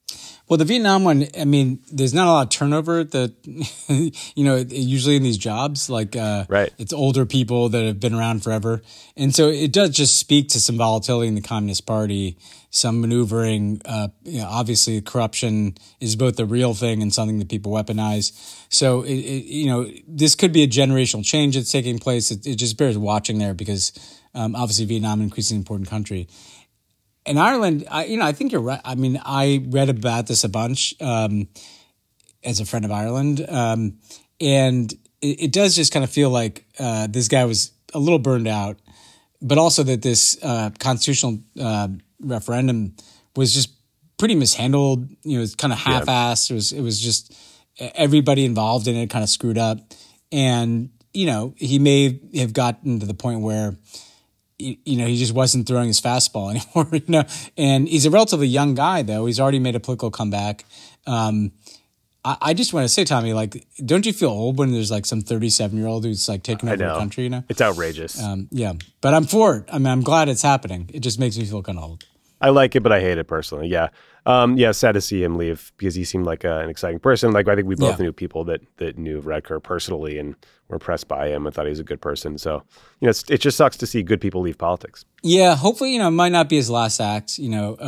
Well, the Vietnam one, I mean, there's not a lot of turnover that, usually in these jobs, like right. It's older people that have been around forever. And so it does just speak to some volatility in the Communist Party, some maneuvering. Obviously, corruption is both a real thing and something that people weaponize. So, this could be a generational change that's taking place. It just bears watching there because obviously Vietnam is an increasingly important country. In Ireland, I think you're right. I mean, I read about this a bunch as a friend of Ireland, and it does just kind of feel like this guy was a little burned out, but also that this constitutional referendum was just pretty mishandled. It's kind of half-assed. It was just everybody involved in it kind of screwed up, and he may have gotten to the point where he just wasn't throwing his fastball anymore, and he's a relatively young guy, though. He's already made a political comeback. I just want to say, Tommy, like, don't you feel old when there's like some 37-year-old who's like taking over the country, It's outrageous. Yeah, but I'm for it. I mean, I'm glad it's happening. It just makes me feel kind of old. I like it, but I hate it personally. Yeah. Sad to see him leave because he seemed like an exciting person. Like, I think we both knew people that knew Redker personally and were impressed by him and thought he was a good person. So, it just sucks to see good people leave politics. Yeah. Hopefully, it might not be his last act,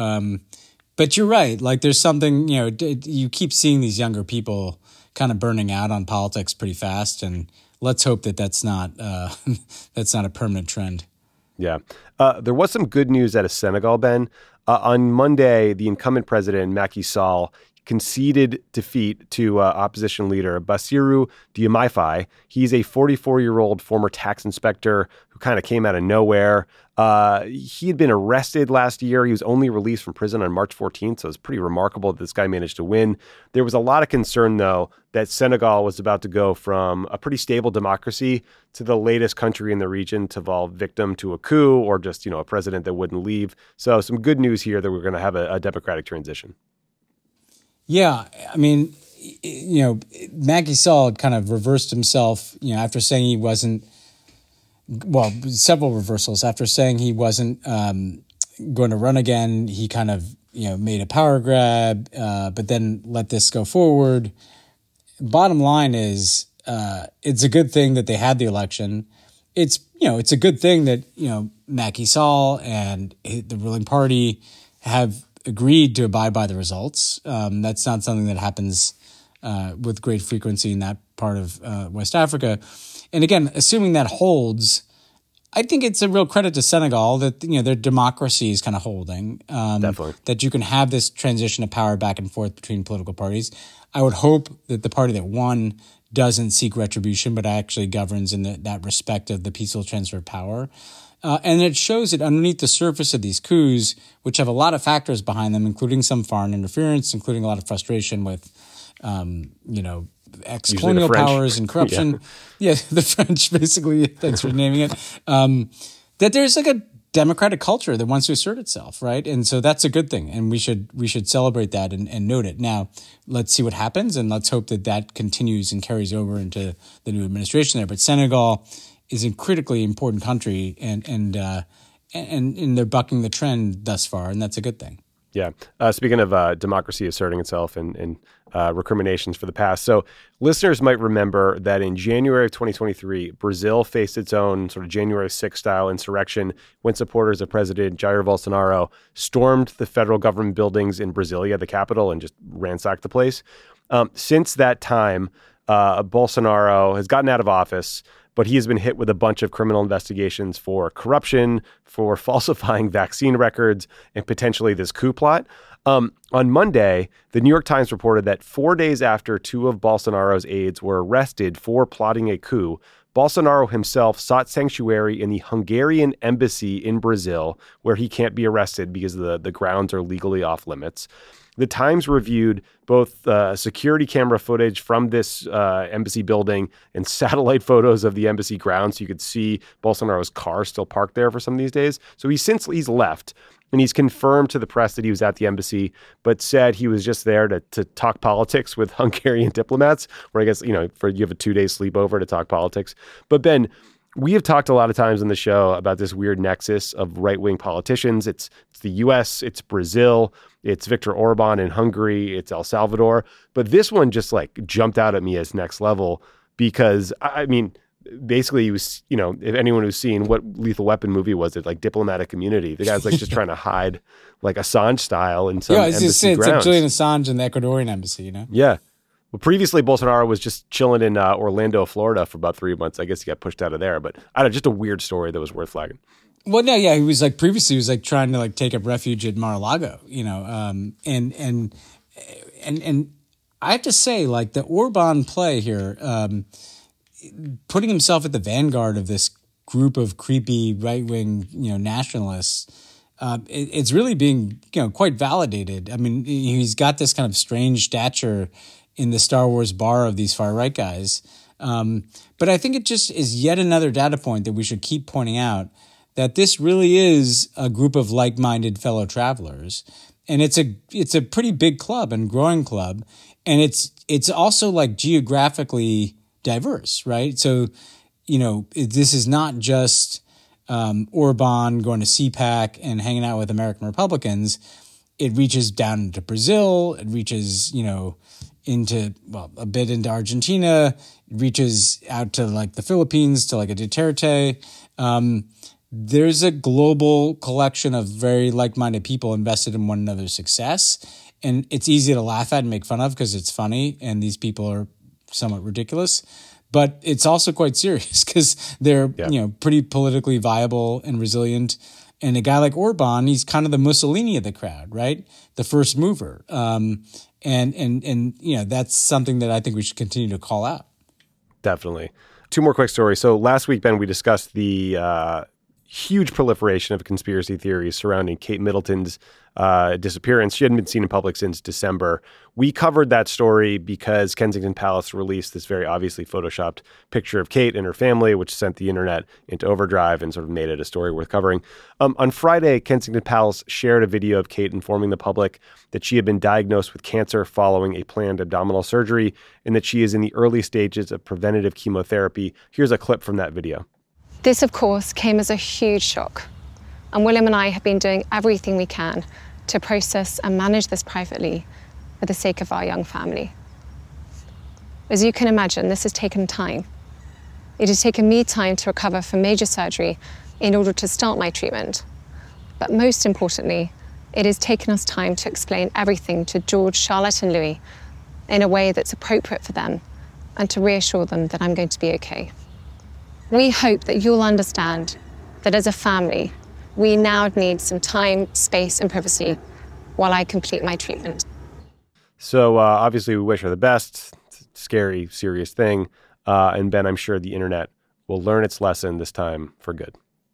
but you're right. Like, there's something, you keep seeing these younger people kind of burning out on politics pretty fast. And let's hope that that's not a permanent trend. Yeah. There was some good news out of Senegal, Ben. On Monday, the incumbent president, Macky Sall, conceded defeat to opposition leader Bassirou Diomaye Faye. He's a 44-year-old former tax inspector who kind of came out of nowhere. He had been arrested last year. He was only released from prison on March 14th, so it's pretty remarkable that this guy managed to win. There was a lot of concern, though, that Senegal was about to go from a pretty stable democracy to the latest country in the region to fall victim to a coup or just, a president that wouldn't leave. So some good news here that we're going to have a democratic transition. Yeah, I mean, Macky Sall had kind of reversed himself, after saying he wasn't. Well, several reversals. After saying he wasn't going to run again, he kind of made a power grab, but then let this go forward. Bottom line is, it's a good thing that they had the election. It's a good thing that Macky Sall and the ruling party have agreed to abide by the results. That's not something that happens with great frequency in that part of West Africa. And again, assuming that holds, I think it's a real credit to Senegal that their democracy is kind of holding. Definitely. That you can have this transition of power back and forth between political parties. I would hope that the party that won doesn't seek retribution, but actually governs in that respect of the peaceful transfer of power. And it shows that underneath the surface of these coups, which have a lot of factors behind them, including some foreign interference, including a lot of frustration with, ex-colonial powers and corruption. Yeah, the French, basically. Thanks for naming it. That there's like a democratic culture that wants to assert itself, right? And so that's a good thing, and we should celebrate that and note it. Now, let's see what happens, and let's hope that continues and carries over into the new administration there. But Senegal is a critically important country, and they're bucking the trend thus far, and that's a good thing. Yeah. Speaking of democracy asserting itself and recriminations for the past. So listeners might remember that in January of 2023, Brazil faced its own sort of January 6th style insurrection when supporters of President Jair Bolsonaro stormed the federal government buildings in Brasilia, the capital, and just ransacked the place. Since that time, Bolsonaro has gotten out of office, but he has been hit with a bunch of criminal investigations for corruption, for falsifying vaccine records, and potentially this coup plot. On Monday, the New York Times reported that 4 days after two of Bolsonaro's aides were arrested for plotting a coup, Bolsonaro himself sought sanctuary in the Hungarian embassy in Brazil, where he can't be arrested because the grounds are legally off limits. The Times reviewed both security camera footage from this embassy building and satellite photos of the embassy grounds. So you could see Bolsonaro's car still parked there for some of these days. So he's left, and he's confirmed to the press that he was at the embassy, but said he was just there to talk politics with Hungarian diplomats, where I guess, you have a 2-day sleepover to talk politics. But Ben, We have talked a lot of times on the show about this weird nexus of right-wing politicians. It's the U.S., it's Brazil, it's Viktor Orban in Hungary, it's El Salvador. But this one just like jumped out at me as next level because, I mean, basically he was, you know, if anyone who's seen what Lethal Weapon movie was it, like Diplomatic Immunity, the guy's like just trying to hide like Assange style in some embassy grounds. It's like Julian Assange in the Ecuadorian embassy, you know? Yeah. Well, previously, Bolsonaro was just chilling in Orlando, Florida for about 3 months. I guess he got pushed out of there. But I don't know, just a weird story that was worth flagging. Well, no, yeah, he was like previously he was like trying to like take up refuge at Mar-a-Lago, you know, and I have to say, like the Orban play here, putting himself at the vanguard of this group of creepy right-wing, you know, nationalists. It's really being, you know, quite validated. I mean, he's got this kind of strange stature in the Star Wars bar of these far right guys. But I think it just is yet another data point that we should keep pointing out that this really is a group of like-minded fellow travelers. And it's a pretty big club and growing club. And it's also like geographically diverse, right? So, you know, this is not just Orban going to CPAC and hanging out with American Republicans. It reaches down into Brazil. It reaches, you know, into, well, a bit into Argentina. It reaches out to like the Philippines, to like a Duterte. There's a global collection of very like-minded people invested in one another's success. And it's easy to laugh at and make fun of because it's funny and these people are somewhat ridiculous. But it's also quite serious because they're, you know, pretty politically viable and resilient. And a guy like Orban, he's kind of the Mussolini of the crowd, right? The first mover. And you know, that's something that I think we should continue to call out. Definitely. Two more quick stories. So last week, Ben, we discussed the huge proliferation of conspiracy theories surrounding Kate Middleton's disappearance. She hadn't been seen in public since December. We covered that story because Kensington Palace released this very obviously photoshopped picture of Kate and her family, which sent the internet into overdrive and sort of made it a story worth covering. On Friday, Kensington Palace shared a video of Kate informing the public that she had been diagnosed with cancer following a planned abdominal surgery and that she is in the early stages of preventative chemotherapy. Here's a clip from that video. This, of course, came as a huge shock. And William and I have been doing everything we can to process and manage this privately for the sake of our young family. As you can imagine, this has taken time. It has taken me time to recover from major surgery in order to start my treatment. But most importantly, it has taken us time to explain everything to George, Charlotte, and Louis in a way that's appropriate for them and to reassure them that I'm going to be okay. We hope that you'll understand that as a family, we now need some time, space, and privacy while I complete my treatment. So obviously we wish her the best. It's a scary, serious thing. And Ben, I'm sure the internet will learn its lesson this time for good.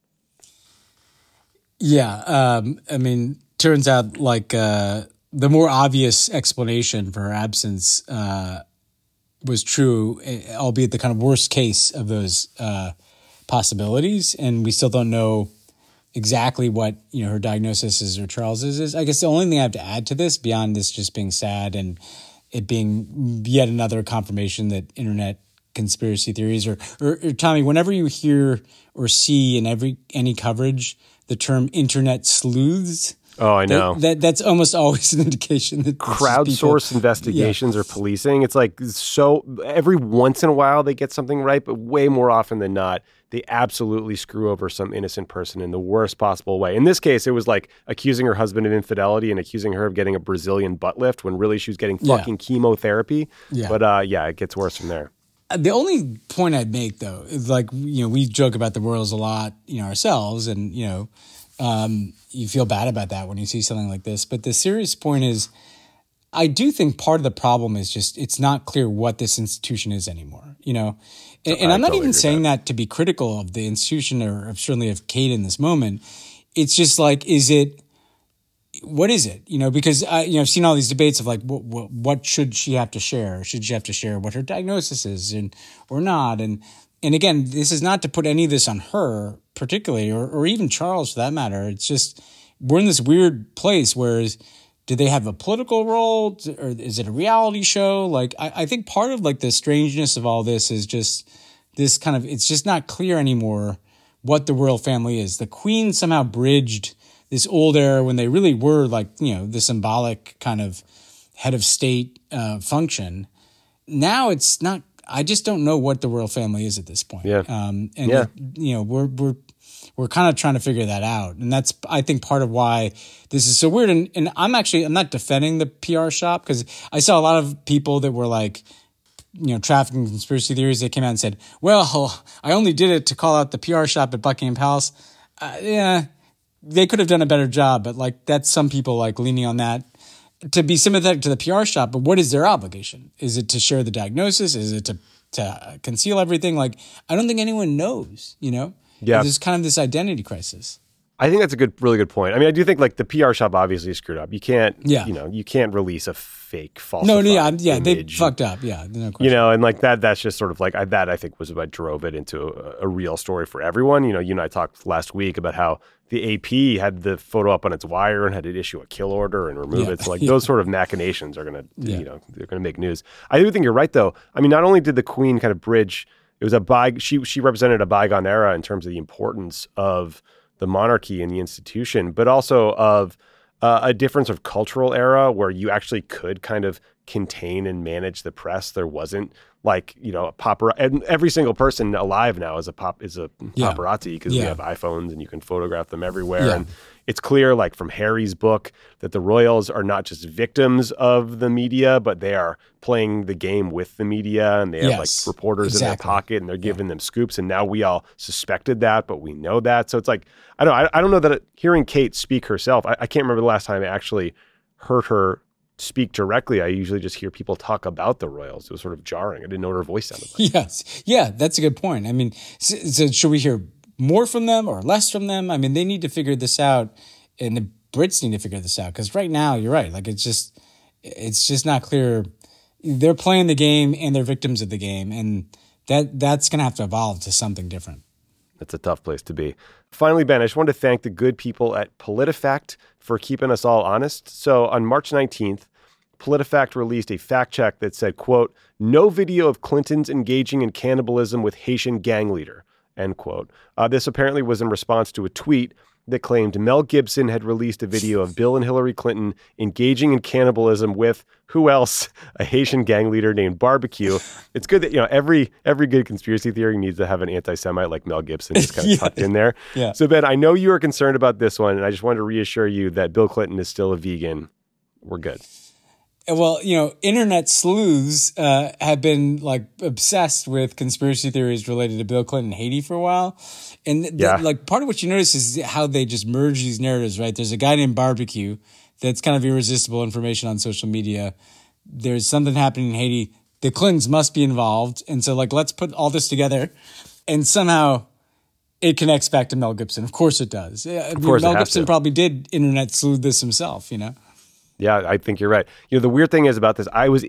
Yeah. I mean, turns out like the more obvious explanation for her absence was true, albeit the kind of worst case of those possibilities. And we still don't know exactly what, you know, her diagnosis is or Charles's is. I guess the only thing I have to add to this, beyond this just being sad and it being yet another confirmation that internet conspiracy theories or Tommy, whenever you hear or see in any coverage the term internet sleuths. Oh, I know. That's almost always an indication that crowdsourced investigations or policing. It's like, so every once in a while they get something right, but way more often than not, they absolutely screw over some innocent person in the worst possible way. In this case, it was like accusing her husband of infidelity and accusing her of getting a Brazilian butt lift when really she was getting fucking chemotherapy. Yeah. But it gets worse from there. The only point I'd make, though, is like, you know, we joke about the Royals a lot, you know, ourselves, and, you know, you feel bad about that when you see something like this. But the serious point is, I do think part of the problem is just it's not clear what this institution is anymore, you know. And I'm not even saying that to be critical of the institution or certainly of Kate in this moment. It's just like, what is it? You know, because I've seen all these debates of like, what should she have to share? Should she have to share what her diagnosis is or not? And again, this is not to put any of this on her particularly, or even Charles for that matter. It's just, we're in this weird place where do they have a political role or is it a reality show? Like, I think part of like the strangeness of all this is just this kind of, it's just not clear anymore what the royal family is. The Queen somehow bridged this old era when they really were like, the symbolic kind of head of state function. Now it's not, I just don't know what the royal family is at this point. Yeah. We're kind of trying to figure that out. And that's, I think, part of why this is so weird. And I'm not defending the PR shop, because I saw a lot of people that were like, trafficking conspiracy theories. They came out and said, well, I only did it to call out the PR shop at Buckingham Palace. Yeah, they could have done a better job. But like, that's some people like leaning on that to be sympathetic to the PR shop. But what is their obligation? Is it to share the diagnosis? Is it to conceal everything? Like, I don't think anyone knows, Yeah. There's kind of this identity crisis. I think that's a really good point. I mean, I do think like the PR shop obviously is screwed up. You can't, you can't release a fake falsified image. They fucked up. Yeah, no question. And like that's just sort of like that. I think was what drove it into a real story for everyone. You and I talked last week about how the AP had the photo up on its wire and had to issue a kill order and remove it. So like those sort of machinations are gonna, they're gonna make news. I do think you're right though. I mean, not only did the Queen kind of bridge, it was she represented a bygone era in terms of the importance of the monarchy and the institution, but also of a difference of cultural era where you actually could kind of contain and manage the press. There wasn't like, a paparazzi. And every single person alive now is a paparazzi because we have iPhones and you can photograph them everywhere. Yeah. And it's clear, like from Harry's book, that the royals are not just victims of the media, but they are playing the game with the media, and they have like reporters in their pocket, and they're giving them scoops. And now we all suspected that, but we know that. So it's like, I don't know that hearing Kate speak herself, I can't remember the last time I actually heard her speak directly. I usually just hear people talk about the royals. It was sort of jarring. I didn't know what her voice sounded like. Yes. Yeah, that's a good point. I mean, so should we hear more from them or less from them? I mean, they need to figure this out, and the Brits need to figure this out, because right now, you're right. Like, it's just not clear. They're playing the game and they're victims of the game, and that's going to have to evolve to something different. That's a tough place to be. Finally, Ben, I just wanted to thank the good people at PolitiFact for keeping us all honest. So on March 19th, PolitiFact released a fact check that said, quote, "No video of Clintons engaging in cannibalism with Haitian gang leader," end quote. This apparently was in response to a tweet that claimed Mel Gibson had released a video of Bill and Hillary Clinton engaging in cannibalism with, who else? A Haitian gang leader named Barbecue. It's good that, every good conspiracy theory needs to have an anti-Semite like Mel Gibson just kind of tucked in there. Yeah. So, Ben, I know you are concerned about this one, and I just wanted to reassure you that Bill Clinton is still a vegan. We're good. Well, internet sleuths have been like obsessed with conspiracy theories related to Bill Clinton and Haiti for a while. And like part of what you notice is how they just merge these narratives, right? There's a guy named Barbecue that's kind of irresistible information on social media. There's something happening in Haiti. The Clintons must be involved. And so like, let's put all this together, and somehow it connects back to Mel Gibson. Of course it does. Mel Gibson probably did internet sleuth this himself, Yeah, I think you're right. The weird thing is about this,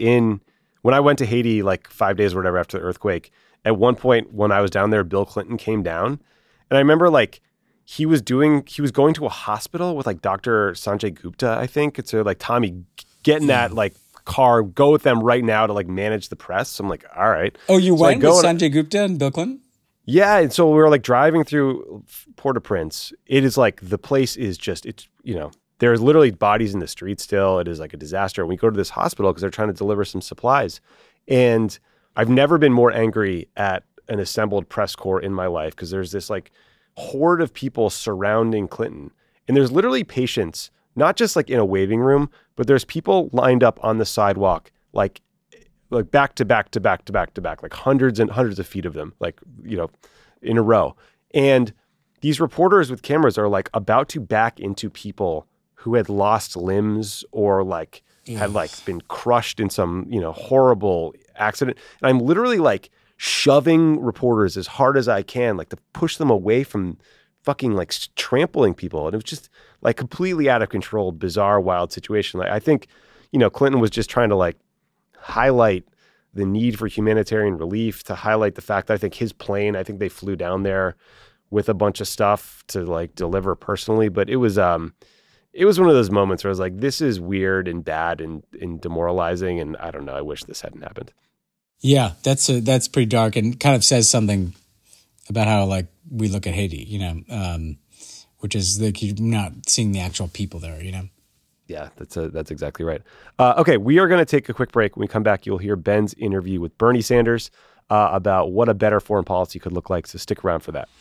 when I went to Haiti like 5 days or whatever after the earthquake, at one point when I was down there, Bill Clinton came down. And I remember like he was going to a hospital with like Dr. Sanjay Gupta, I think. It's like, Tommy, get in that like car, go with them right now to like manage the press. So I'm like, all right. Oh, you went with Sanjay Gupta and Bill Clinton? Yeah. And so we were like driving through Port-au-Prince. It is like, the place is just, there's literally bodies in the street still. It is like a disaster. We go to this hospital because they're trying to deliver some supplies. And I've never been more angry at an assembled press corps in my life, because there's this like horde of people surrounding Clinton. And there's literally patients, not just like in a waiting room, but there's people lined up on the sidewalk, like back to back to back to back to back, like hundreds and hundreds of feet of them, like, in a row. And these reporters with cameras are like about to back into people who had lost limbs or like had like been crushed in some, horrible accident. And I'm literally like shoving reporters as hard as I can, like to push them away from fucking like trampling people. And it was just like completely out of control, bizarre, wild situation. Like, I think, Clinton was just trying to like highlight the need for humanitarian relief, to highlight the fact that I think his plane, I think they flew down there with a bunch of stuff to like deliver personally. But it was one of those moments where I was like, this is weird and bad and demoralizing. And I don't know, I wish this hadn't happened. Yeah, that's pretty dark and kind of says something about how like we look at Haiti, which is like you're not seeing the actual people there, Yeah, that's exactly right. Okay, we are going to take a quick break. When we come back, you'll hear Ben's interview with Bernie Sanders about what a better foreign policy could look like. So stick around for that.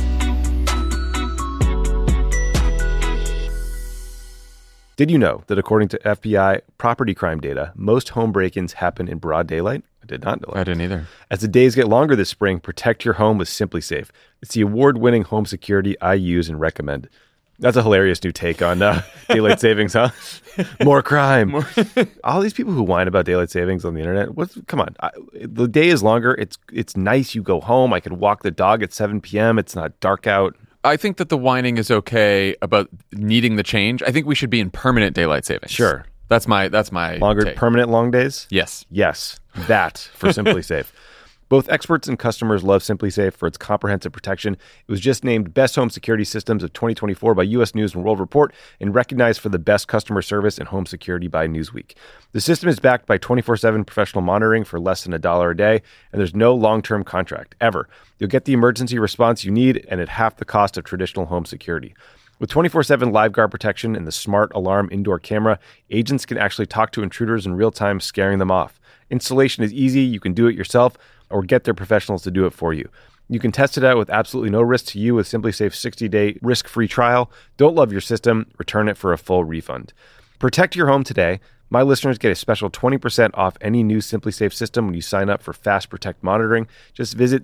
Did you know that according to FBI property crime data, most home break-ins happen in broad daylight? I did not know that. I didn't either. As the days get longer this spring, protect your home with Simply Safe. It's the award-winning home security I use and recommend. That's a hilarious new take on daylight savings, huh? More crime. All these people who whine about daylight savings on the internet. Come on. The day is longer. It's nice. You go home. I can walk the dog at 7 p.m. It's not dark out. I think that the whining is okay about needing the change. I think we should be in permanent daylight savings. Sure. That's my longer take. Permanent long days? Yes. That for Simply Safe. Both experts and customers love Simply Safe for its comprehensive protection. It was just named Best Home Security Systems of 2024 by U.S. News & World Report and recognized for the best customer service and home security by Newsweek. The system is backed by 24/7 professional monitoring for less than $1 a day, and there's no long-term contract, ever. You'll get the emergency response you need and at half the cost of traditional home security. With 24/7 live guard protection and the smart alarm indoor camera, agents can actually talk to intruders in real time, scaring them off. Installation is easy. You can do it yourself or get their professionals to do it for you. You can test it out with absolutely no risk to you with Simply Safe's 60-day risk-free trial. Don't love your system? Return it for a full refund. Protect your home today. My listeners get a special 20% off any new Simply Safe system when you sign up for Fast Protect monitoring. Just visit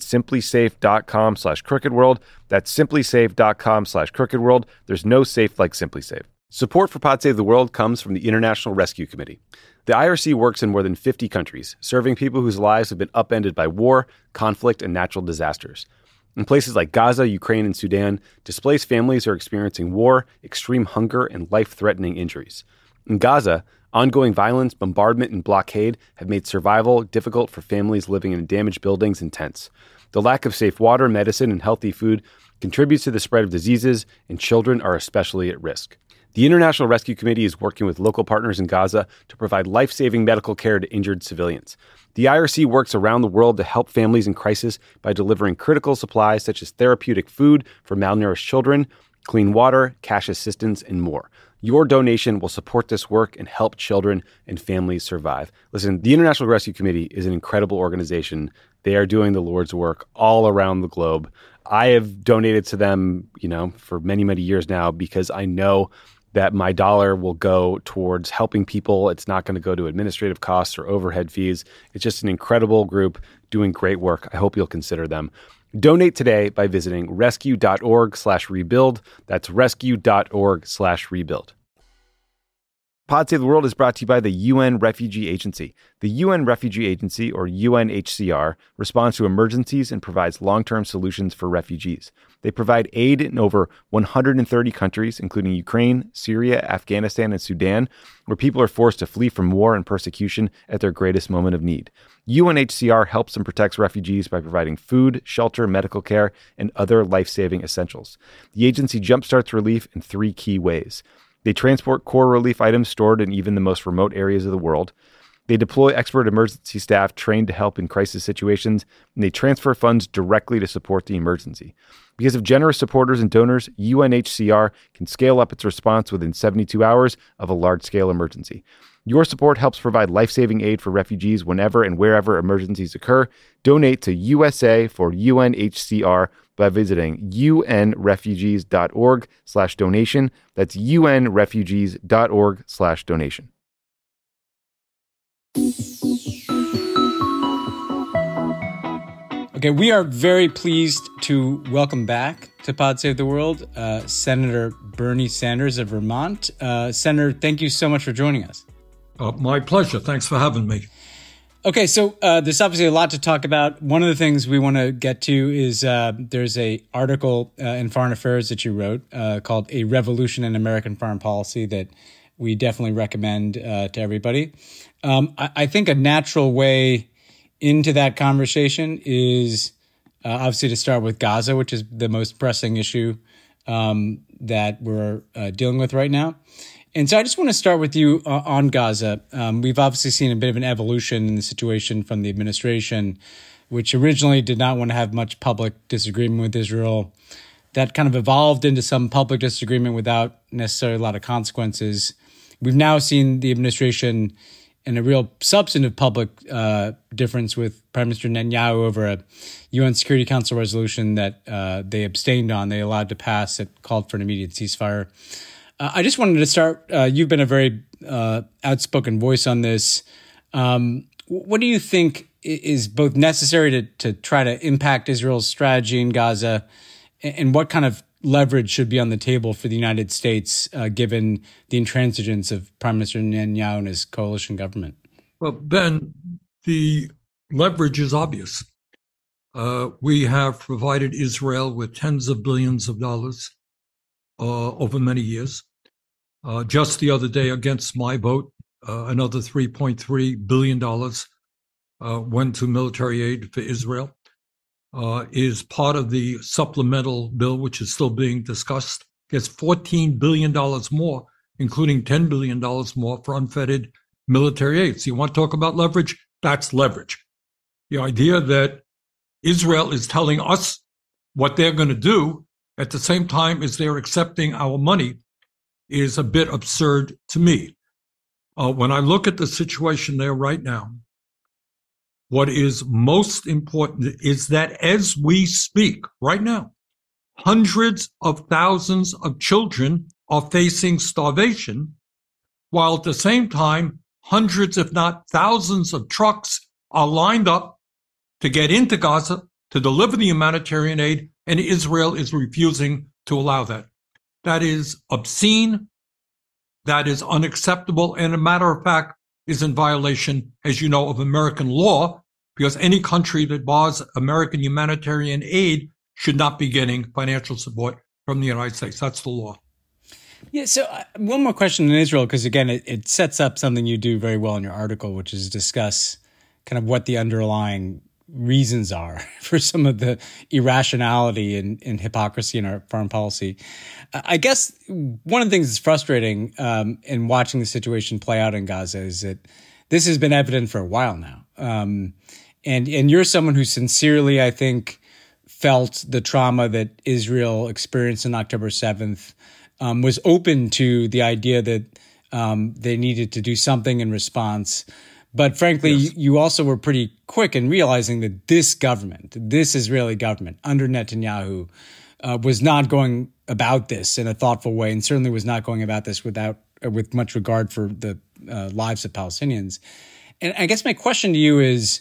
simplysafe.com/crookedworld. That's simplysafe.com/crookedworld. There's no safe like Simply Safe. Support for Pod Save the World comes from the International Rescue Committee. The IRC works in more than 50 countries, serving people whose lives have been upended by war, conflict, and natural disasters. In places like Gaza, Ukraine, and Sudan, displaced families are experiencing war, extreme hunger, and life-threatening injuries. In Gaza, ongoing violence, bombardment, and blockade have made survival difficult for families living in damaged buildings and tents. The lack of safe water, medicine, and healthy food contributes to the spread of diseases, and children are especially at risk. The International Rescue Committee is working with local partners in Gaza to provide life-saving medical care to injured civilians. The IRC works around the world to help families in crisis by delivering critical supplies such as therapeutic food for malnourished children, clean water, cash assistance, and more. Your donation will support this work and help children and families survive. Listen, the International Rescue Committee is an incredible organization. They are doing the Lord's work all around the globe. I have donated to them, for many, many years now because I know that my dollar will go towards helping people. It's not going to go to administrative costs or overhead fees. It's just an incredible group doing great work. I hope you'll consider them. Donate today by visiting rescue.org/rebuild. That's rescue.org/rebuild. Pod Save the World is brought to you by the UN Refugee Agency. The UN Refugee Agency, or UNHCR, responds to emergencies and provides long-term solutions for refugees. They provide aid in over 130 countries, including Ukraine, Syria, Afghanistan, and Sudan, where people are forced to flee from war and persecution at their greatest moment of need. UNHCR helps and protects refugees by providing food, shelter, medical care, and other life-saving essentials. The agency jumpstarts relief in 3 key ways. They transport core relief items stored in even the most remote areas of the world. They deploy expert emergency staff trained to help in crisis situations, and they transfer funds directly to support the emergency. Because of generous supporters and donors, UNHCR can scale up its response within 72 hours of a large-scale emergency. Your support helps provide life-saving aid for refugees whenever and wherever emergencies occur. Donate to USA for UNHCR by visiting unrefugees.org/donation. That's unrefugees.org/donation. Okay, we are very pleased to welcome back to Pod Save the World Senator Bernie Sanders of Vermont. Senator, thank you so much for joining us. My pleasure. Thanks for having me. Okay, so there's obviously a lot to talk about. One of the things we want to get to is there's a article in Foreign Affairs that you wrote called A Revolution in American Foreign Policy that we definitely recommend to everybody. I think a natural way into that conversation is obviously to start with Gaza, which is the most pressing issue that we're dealing with right now. And so I just want to start with you on Gaza. We've obviously seen a bit of an evolution in the situation from the administration, which originally did not want to have much public disagreement with Israel. That kind of evolved into some public disagreement without necessarily a lot of consequences. We've now seen the administration in a real substantive public difference with Prime Minister Netanyahu over a UN Security Council resolution that they abstained on. They allowed to pass. It called for an immediate ceasefire. I just wanted to start. You've been a very outspoken voice on this. What do you think is both necessary to try to impact Israel's strategy in Gaza, and what kind of leverage should be on the table for the United States, given the intransigence of Prime Minister Netanyahu and his coalition government? Well, Ben, the leverage is obvious. We have provided Israel with tens of billions of dollars over many years. Just the other day, against my vote, another $3.3 billion went to military aid for Israel. Is part of the supplemental bill, which is still being discussed. Gets $14 billion more, including $10 billion more for unfettered military aid. So you want to talk about leverage? That's leverage. The idea that Israel is telling us what they're going to do at the same time as they're accepting our money is a bit absurd to me. When I look at the situation there right now, what is most important is that as we speak right now, hundreds of thousands of children are facing starvation, while at the same time, hundreds, if not thousands of trucks are lined up to get into Gaza to deliver the humanitarian aid, and Israel is refusing to allow that. That is obscene. That is unacceptable. And a matter of fact, is in violation, as you know, of American law, because any country that bars American humanitarian aid should not be getting financial support from the United States. That's the law. Yeah, so one more question in Israel, because again, it sets up something you do very well in your article, which is discuss kind of what the underlying reasons are for some of the irrationality and hypocrisy in our foreign policy. I guess one of the things that's frustrating in watching the situation play out in Gaza is that this has been evident for a while now. And you're someone who sincerely, I think, felt the trauma that Israel experienced on October 7th, was open to the idea that they needed to do something in response. But frankly, yes, you also were pretty quick in realizing that this government, this Israeli government under Netanyahu, was not going about this in a thoughtful way, and certainly was not going about this with much regard for the lives of Palestinians. And I guess my question to you is,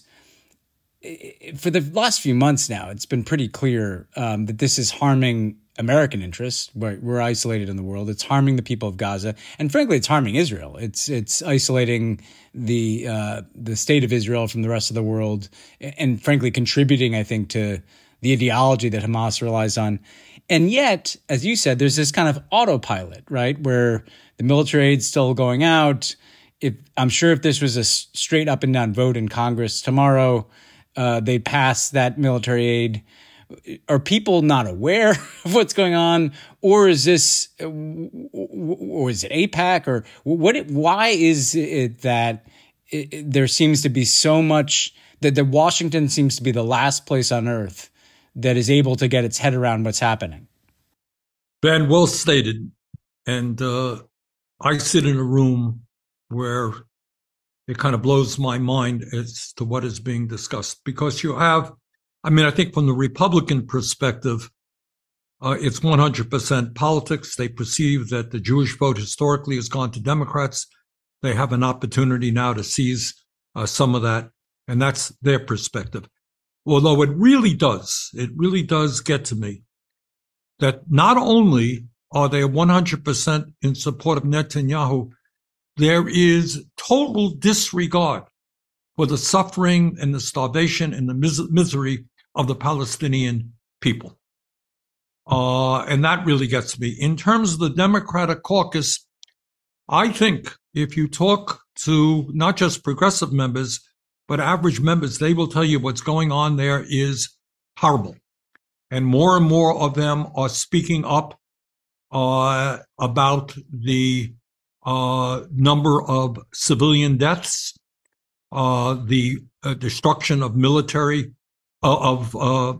for the last few months now, it's been pretty clear that this is harming American interests. We're isolated in the world. It's harming the people of Gaza, and frankly, it's harming Israel. It's isolating the state of Israel from the rest of the world, and frankly, contributing, I think, to the ideology that Hamas relies on. And yet, as you said, there's this kind of autopilot, right, where the military aid's still going out. I'm sure if this was a straight up and down vote in Congress tomorrow, they'd pass that military aid. Are people not aware of what's going on, or is this, or is it AIPAC, or what? Why is it that there seems to be so much that Washington seems to be the last place on earth that is able to get its head around what's happening? Ben, well stated. And I sit in a room where it kind of blows my mind as to what is being discussed, because you have, I think from the Republican perspective, it's 100% politics. They perceive that the Jewish vote historically has gone to Democrats. They have an opportunity now to seize some of that, and that's their perspective. Although it really does get to me that not only are they 100% in support of Netanyahu, there is total disregard for the suffering and the starvation and the misery of the Palestinian people. And that really gets me. In terms of the Democratic caucus, I think if you talk to not just progressive members, but average members, they will tell you what's going on there is horrible. And more of them are speaking up about the number of civilian deaths, the destruction of military, of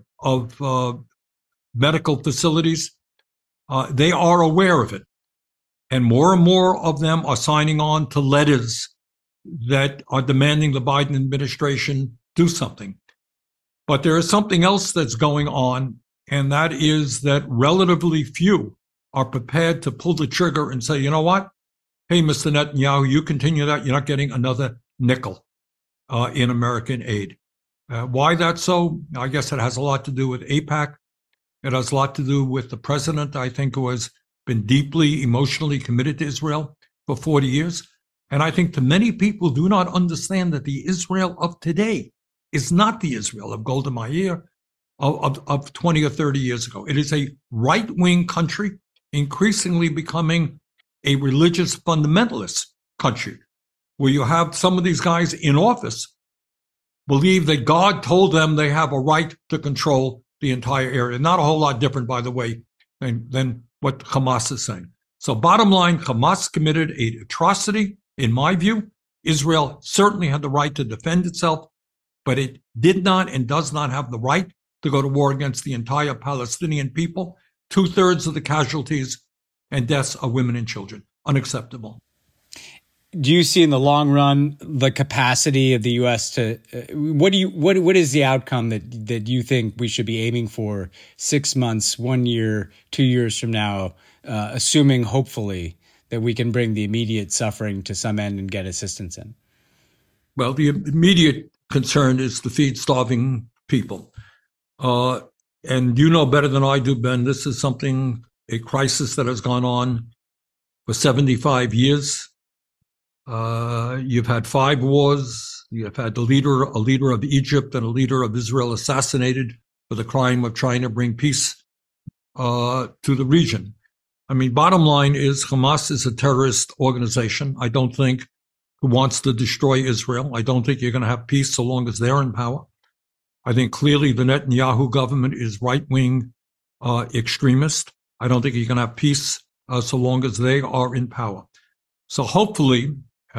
medical facilities. They are aware of it. And more of them are signing on to letters that are demanding the Biden administration do something. But there is something else that's going on, and that is that relatively few are prepared to pull the trigger and say, you know what? Hey, Mr. Netanyahu, you continue that, you're not getting another nickel in American aid. Why that's so? I guess it has a lot to do with AIPAC. It has a lot to do with the president, I think, who has been deeply emotionally committed to Israel for 40 years. And I think many people do not understand that the Israel of today is not the Israel of Golda Meir of 20 or 30 years ago. It is a right-wing country, increasingly becoming a religious fundamentalist country, where you have some of these guys in office believe that God told them they have a right to control the entire area. Not a whole lot different, by the way, than what Hamas is saying. So bottom line, Hamas committed an atrocity, in my view. Israel certainly had the right to defend itself, but it did not and does not have the right to go to war against the entire Palestinian people. 2/3 of the casualties and deaths are women and children. Unacceptable. Do you see in the long run the capacity of the U.S. to what is the outcome that you think we should be aiming for 6 months, 1 year, 2 years from now, assuming hopefully that we can bring the immediate suffering to some end and get assistance in? Well, the immediate concern is to feed starving people. And you know better than I do, Ben, this is a crisis that has gone on for 75 years. You've had 5 wars. You've had a leader of Egypt and a leader of Israel assassinated for the crime of trying to bring peace to the region. I mean, bottom line is Hamas is a terrorist organization. I don't think who wants to destroy Israel. I don't think you're going to have peace so long as they're in power. I think clearly the Netanyahu government is right-wing extremist. I don't think you're going to have peace so long as they are in power. So hopefully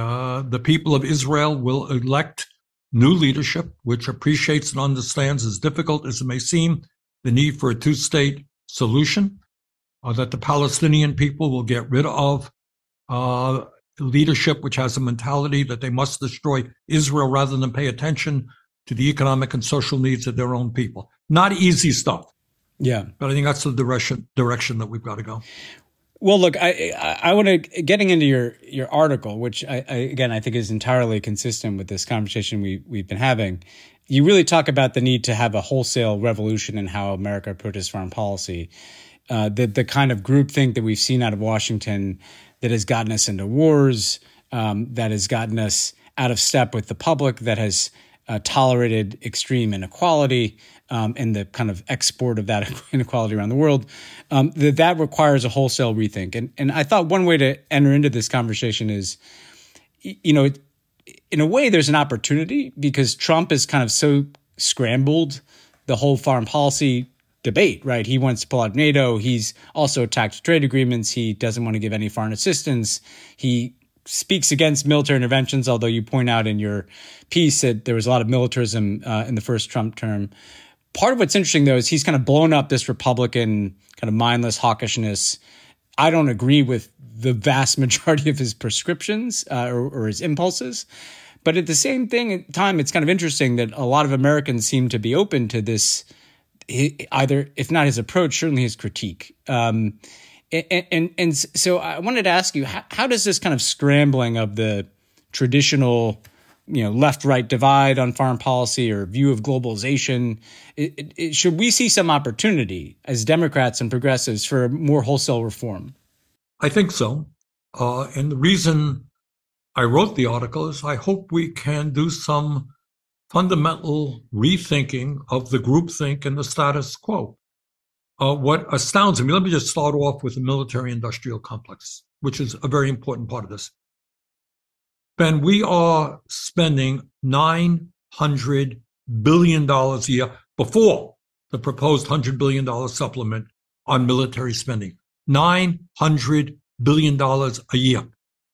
the people of Israel will elect new leadership, which appreciates and understands, as difficult as it may seem, the need for a two-state solution, that the Palestinian people will get rid of leadership which has a mentality that they must destroy Israel rather than pay attention to the economic and social needs of their own people. Not easy stuff. Yeah. But I think that's the direction that we've got to go. Well, look, I want to getting into your article, which I think is entirely consistent with this conversation we've been having. You really talk about the need to have a wholesale revolution in how America approaches foreign policy. The kind of groupthink that we've seen out of Washington that has gotten us into wars, that has gotten us out of step with the public, that has tolerated extreme inequality and the kind of export of that inequality around the world, that requires a wholesale rethink. And I thought one way to enter into this conversation is, you know, in a way there's an opportunity because Trump is kind of so scrambled the whole foreign policy debate, right? He wants to pull out NATO. He's also attacked trade agreements. He doesn't want to give any foreign assistance. He speaks against military interventions, although you point out in your piece that there was a lot of militarism in the first Trump term. Part of what's interesting, though, is he's kind of blown up this Republican kind of mindless hawkishness. I don't agree with the vast majority of his prescriptions or his impulses. But at the same time, it's kind of interesting that a lot of Americans seem to be open to this, either, if not his approach, certainly his critique. And so I wanted to ask you, how does this kind of scrambling of the traditional, left-right divide on foreign policy or view of globalization, should we see some opportunity as Democrats and progressives for more wholesale reform? I think so. And the reason I wrote the article is I hope we can do some fundamental rethinking of the groupthink and the status quo. What astounds me, let me just start off with the military-industrial complex, which is a very important part of this. Ben, we are spending $900 billion a year before the proposed $100 billion supplement on military spending. $900 billion a year.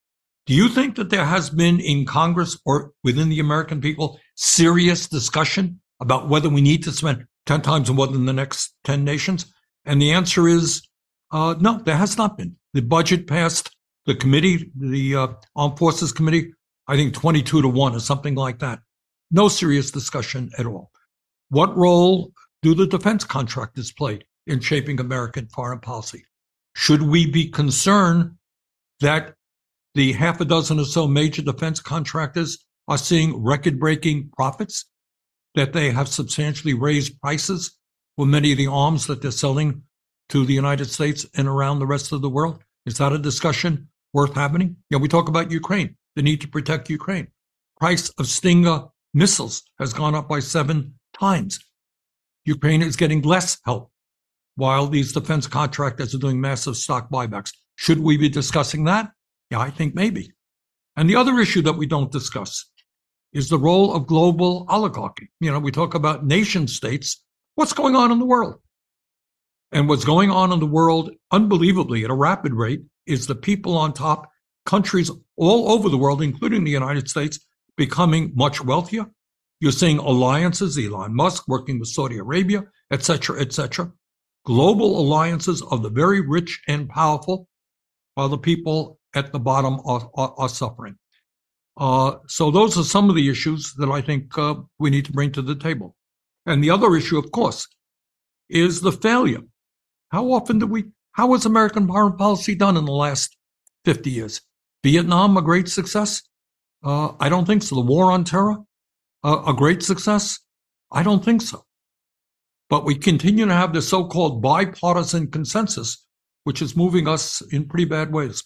Do you think that there has been in Congress or within the American people serious discussion about whether we need to spend 10 times more than the next 10 nations? And the answer is no, there has not been. The budget passed the committee, the Armed Forces Committee, I think 22-1 or something like that. No serious discussion at all. What role do the defense contractors play in shaping American foreign policy? Should we be concerned that the half a dozen or so major defense contractors are seeing record-breaking profits, that they have substantially raised prices for many of the arms that they're selling to the United States and around the rest of the world? Is that a discussion worth having? We talk about Ukraine, the need to protect Ukraine. Price of Stinger missiles has gone up by 7 times. Ukraine is getting less help while these defense contractors are doing massive stock buybacks. Should we be discussing that? Yeah, I think maybe. And the other issue that we don't discuss is the role of global oligarchy. We talk about nation states. What's going on in the world? And what's going on in the world, unbelievably, at a rapid rate, is the people on top, countries all over the world, including the United States, becoming much wealthier. You're seeing alliances, Elon Musk working with Saudi Arabia, et cetera, et cetera. Global alliances of the very rich and powerful, while the people at the bottom are suffering. So those are some of the issues that I think we need to bring to the table. And the other issue, of course, is the failure. How was American foreign policy done in the last 50 years? Vietnam, a great success? I don't think so. The war on terror, a great success? I don't think so. But we continue to have the so-called bipartisan consensus, which is moving us in pretty bad ways.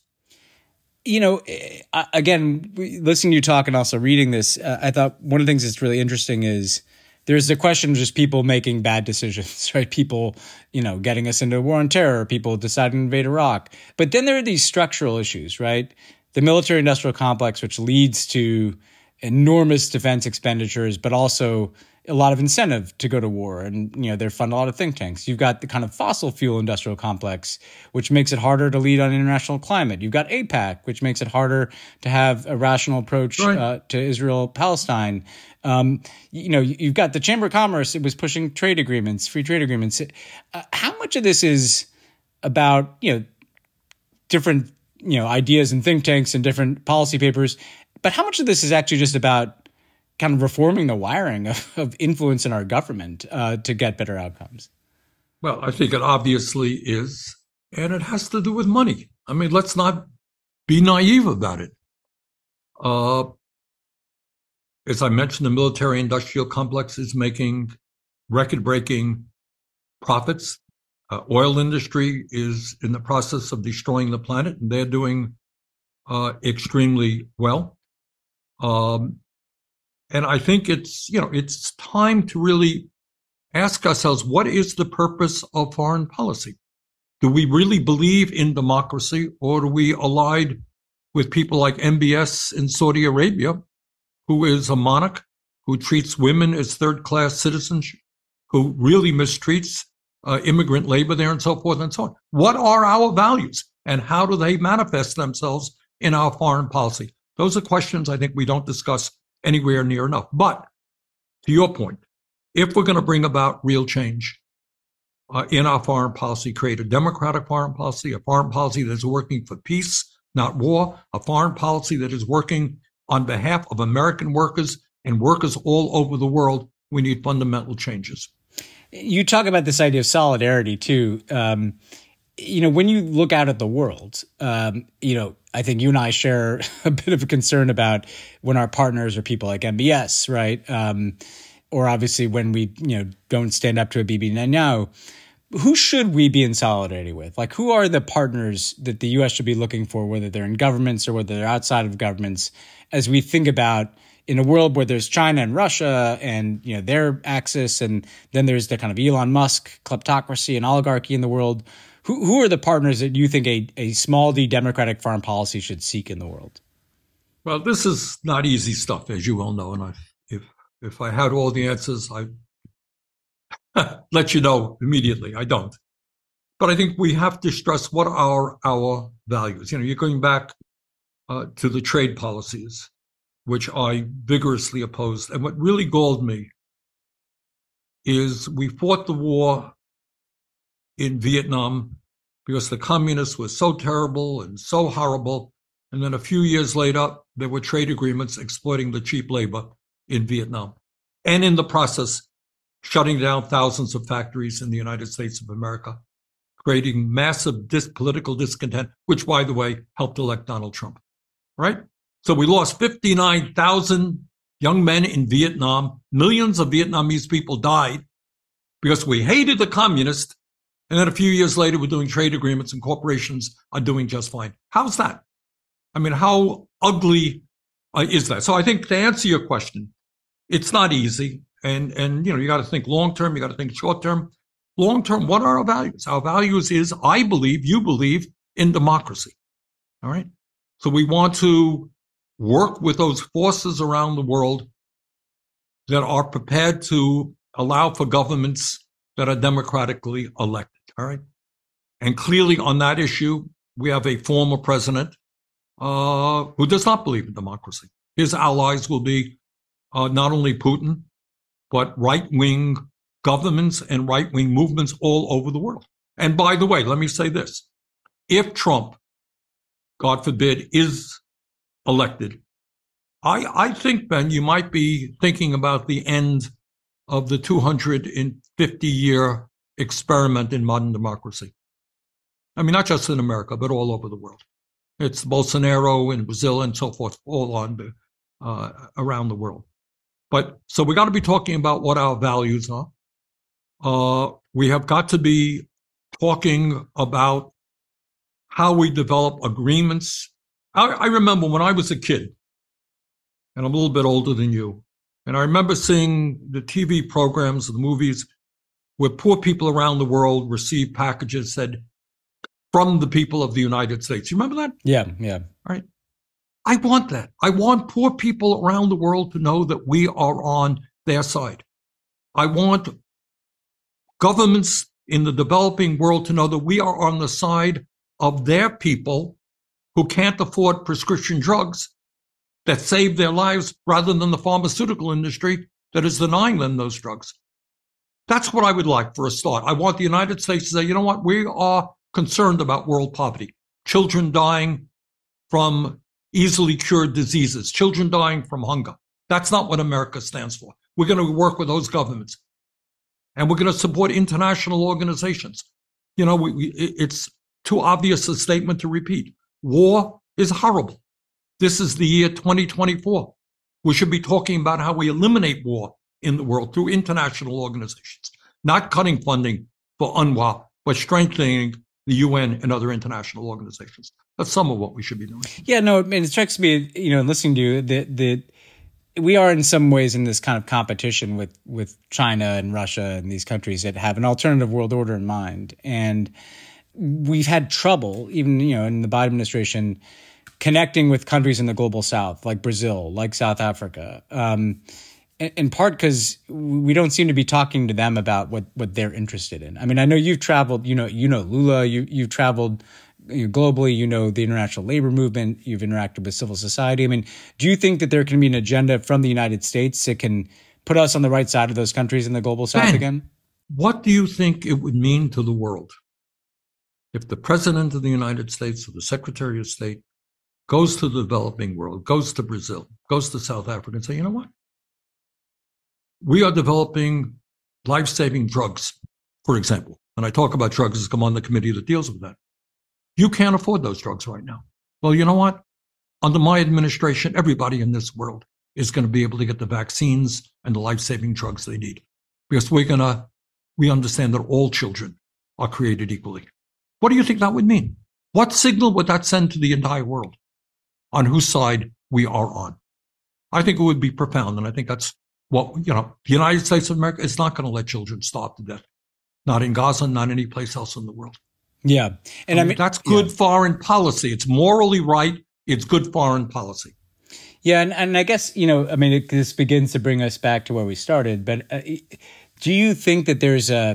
Again, listening to you talk and also reading this, I thought one of the things that's really interesting is there's the question of just people making bad decisions, right? People, getting us into a war on terror, people deciding to invade Iraq. But then there are these structural issues, right? The military-industrial complex, which leads to enormous defense expenditures, but also a lot of incentive to go to war. And, they fund a lot of think tanks. You've got the kind of fossil fuel industrial complex, which makes it harder to lead on international climate. You've got AIPAC, which makes it harder to have a rational approach to Israel-Palestine. You've got the Chamber of Commerce. It was pushing trade agreements, free trade agreements. How much of this is about, different, ideas and think tanks and different policy papers, but how much of this is actually just about kind of reforming the wiring of influence in our government to get better outcomes? Well, I think it obviously is, and it has to do with money. I mean, let's not be naive about it. As I mentioned, the military-industrial complex is making record-breaking profits. Oil industry is in the process of destroying the planet, and they're doing extremely well. And I think it's time to really ask ourselves, what is the purpose of foreign policy? Do we really believe in democracy, or are we allied with people like MBS in Saudi Arabia, who is a monarch, who treats women as third-class citizens, who really mistreats immigrant labor there and so forth and so on? What are our values, and how do they manifest themselves in our foreign policy? Those are questions I think we don't discuss anywhere near enough. But to your point, if we're going to bring about real change in our foreign policy, create a democratic foreign policy, a foreign policy that is working for peace, not war, a foreign policy that is working on behalf of American workers and workers all over the world, we need fundamental changes. You talk about this idea of solidarity too. When you look out at the world, I think you and I share a bit of a concern about when our partners are people like MBS, right? Or obviously when we, don't stand up to a Bibi Netanyahu. Who should we be in solidarity with? Like, who are the partners that the U.S. should be looking for, whether they're in governments or whether they're outside of governments, as we think about in a world where there's China and Russia and, their axis, and then there's the kind of Elon Musk kleptocracy and oligarchy in the world. Who are the partners that you think a small d democratic foreign policy should seek in the world? Well, this is not easy stuff, as you well know. And if I had all the answers, I'd let you know immediately. I don't. But I think we have to stress what are our values. You're going back to the trade policies, which I vigorously opposed. And what really galled me is we fought the war in Vietnam because the communists were so terrible and so horrible. And then a few years later, there were trade agreements exploiting the cheap labor in Vietnam. And in the process, shutting down thousands of factories in the United States of America, creating massive political discontent, which, by the way, helped elect Donald Trump, right? So we lost 59,000 young men in Vietnam. Millions of Vietnamese people died because we hated the communists. And then a few years later, we're doing trade agreements and corporations are doing just fine. How's that? I mean, how ugly is that? So I think to answer your question, it's not easy. And you know, you got to think long term, you got to think short term. Long term, what are our values? Our values is, I believe, you believe in democracy. All right. So we want to work with those forces around the world that are prepared to allow for governments that are democratically elected. All right. And clearly on that issue, we have a former president who does not believe in democracy. His allies will be not only Putin, but right-wing governments and right-wing movements all over the world. And by the way, let me say this. If Trump, God forbid, is elected, I think, Ben, you might be thinking about the end of the 250-year experiment in modern democracy. I mean, not just in America, but all over the world. It's Bolsonaro in Brazil and so forth, all on around the world. But so we got to be talking about what our values are. We have got to be talking about how we develop agreements. I remember when I was a kid, and I'm a little bit older than you, and I remember seeing the TV programs, the movies, where poor people around the world received packages said, from the people of the United States. You remember that? Yeah, yeah. All right. I want that. I want poor people around the world to know that we are on their side. I want governments in the developing world to know that we are on the side of their people who can't afford prescription drugs that save their lives rather than the pharmaceutical industry that is denying them those drugs. That's what I would like for a start. I want the United States to say, you know what, we are concerned about world poverty, children dying from easily cured diseases, children dying from hunger. That's not what America stands for. We're going to work with those governments, and we're going to support international organizations. You know, it's too obvious a statement to repeat. War is horrible. This is the year 2024. We should be talking about how we eliminate war in the world through international organizations, not cutting funding for UNRWA, but strengthening the UN and other international organizations. That's some of what we should be doing. Yeah, no, and it strikes me, you know, listening to you, that we are in some ways in this kind of competition with China and Russia and these countries that have an alternative world order in mind. And we've had trouble, even, you know, in the Biden administration, connecting with countries in the global south, like Brazil, like South Africa, in part because we don't seem to be talking to them about what they're interested in. I mean, I know you've traveled, you know Lula, you've traveled globally, you know the international labor movement, you've interacted with civil society. I mean, do you think that there can be an agenda from the United States that can put us on the right side of those countries in the global south again? What do you think it would mean to the world if the President of the United States or the Secretary of State goes to the developing world, goes to Brazil, goes to South Africa and say, you know what? We are developing life-saving drugs, for example. When I talk about drugs, I'm on the committee that deals with that. You can't afford those drugs right now. Well, you know what? Under my administration, everybody in this world is going to be able to get the vaccines and the life-saving drugs they need, because we understand that all children are created equally. What do you think that would mean? What signal would that send to the entire world on whose side we are on? I think it would be profound, and I think that's what, you know, the United States of America is not going to let children starve to death. Not in Gaza, not any place else in the world. Yeah. And I mean that's good foreign policy. It's morally right. It's good foreign policy. Yeah. And I guess, you know, I mean, this begins to bring us back to where we started. But do you think that there's a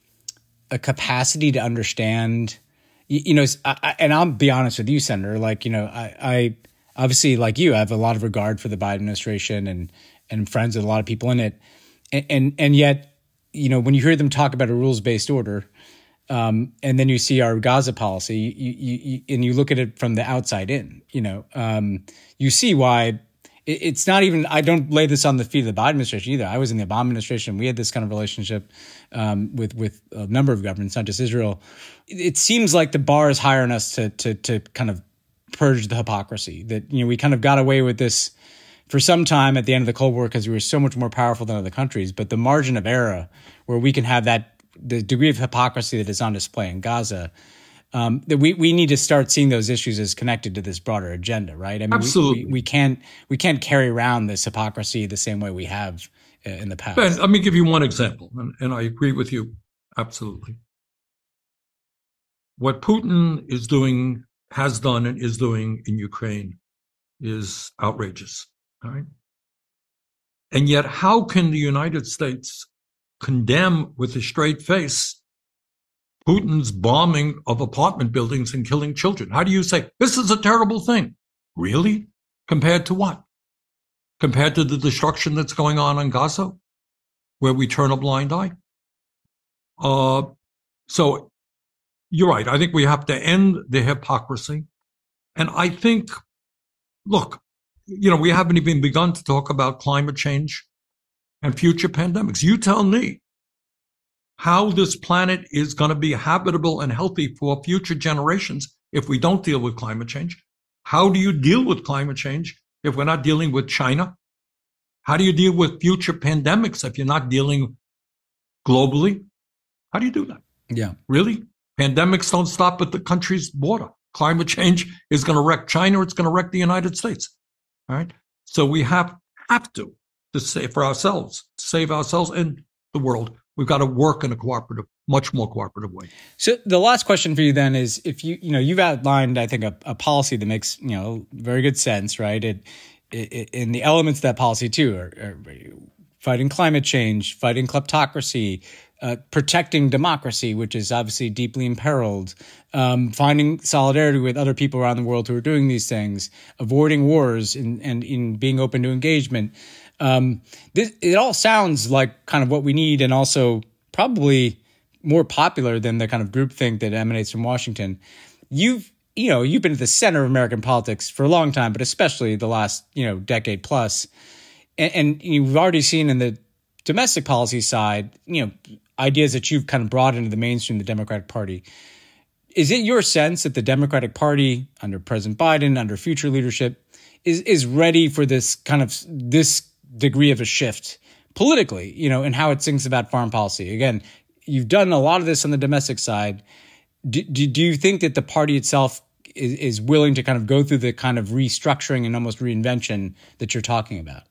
capacity to understand, you know, and I'll be honest with you, Senator, like, you know, obviously, like you, I have a lot of regard for the Biden administration and friends with a lot of people in it. And yet, when you hear them talk about a rules-based order, and then you see our Gaza policy, and you look at it from the outside in, you see why it's not even, I don't lay this on the feet of the Biden administration either. I was in the Obama administration. We had this kind of relationship with a number of governments, not just Israel. It seems like the bar is higher on us to kind of purge the hypocrisy that, we kind of got away with this for some time at the end of the Cold War because we were so much more powerful than other countries. But the margin of error where we can have the degree of hypocrisy that is on display in Gaza, that we need to start seeing those issues as connected to this broader agenda, right? I mean, absolutely. We can't carry around this hypocrisy the same way we have in the past. Ben, let me give you one example, and I agree with you absolutely. What Putin is doing, has done, and is doing in Ukraine is outrageous, all right? And yet, how can the United States condemn with a straight face Putin's bombing of apartment buildings and killing children? How do you say, this is a terrible thing? Really? Compared to what? Compared to the destruction that's going on in Gaza, where we turn a blind eye? So you're right. I think we have to end the hypocrisy. And I think, look, we haven't even begun to talk about climate change and future pandemics. You tell me how this planet is going to be habitable and healthy for future generations if we don't deal with climate change. How do you deal with climate change if we're not dealing with China? How do you deal with future pandemics if you're not dealing globally? How do you do that? Yeah. Really? Pandemics don't stop at the country's border. Climate change is going to wreck China. It's going to wreck the United States. All right. So we have to save for ourselves, save ourselves and the world. We've got to work in a much more cooperative way. So the last question for you then is, if you've outlined, I think, a policy that makes, very good sense, right? And the elements of that policy too are fighting climate change, fighting kleptocracy, protecting democracy, which is obviously deeply imperiled, finding solidarity with other people around the world who are doing these things, avoiding wars and in being open to engagement. It all sounds like kind of what we need, and also probably more popular than the kind of groupthink that emanates from Washington. You've been at the center of American politics for a long time, but especially the last, decade plus. And you've already seen in the domestic policy side, ideas that you've kind of brought into the mainstream, the Democratic Party. Is it your sense that the Democratic Party under President Biden, under future leadership, is ready for this degree of a shift politically, and how it thinks about foreign policy? Again, you've done a lot of this on the domestic side. Do you think that the party itself is willing to kind of go through the kind of restructuring and almost reinvention that you're talking about?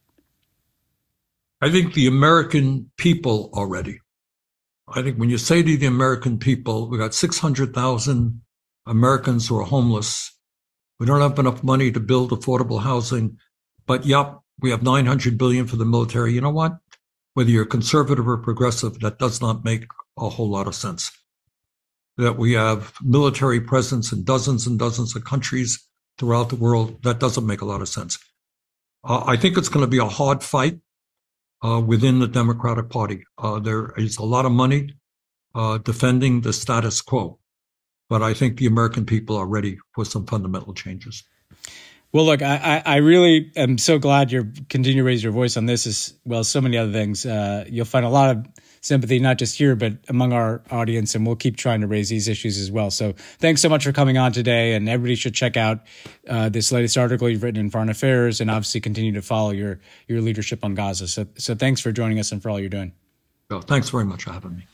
I think the American people are ready. I think when you say to the American people, we got 600,000 Americans who are homeless. We don't have enough money to build affordable housing, but we have $900 billion for the military. You know what? Whether you're conservative or progressive, that does not make a whole lot of sense. That we have military presence in dozens and dozens of countries throughout the world, that doesn't make a lot of sense. I think it's going to be a hard fight within the Democratic Party. There is a lot of money defending the status quo, but I think the American people are ready for some fundamental changes. Well, look, I really am so glad you're continuing to raise your voice on this as well as so many other things. You'll find a lot of sympathy, not just here, but among our audience, and we'll keep trying to raise these issues as well. So thanks so much for coming on today, and everybody should check out this latest article you've written in Foreign Affairs, and obviously continue to follow your leadership on Gaza. So thanks for joining us and for all you're doing. Well, thanks very much for having me.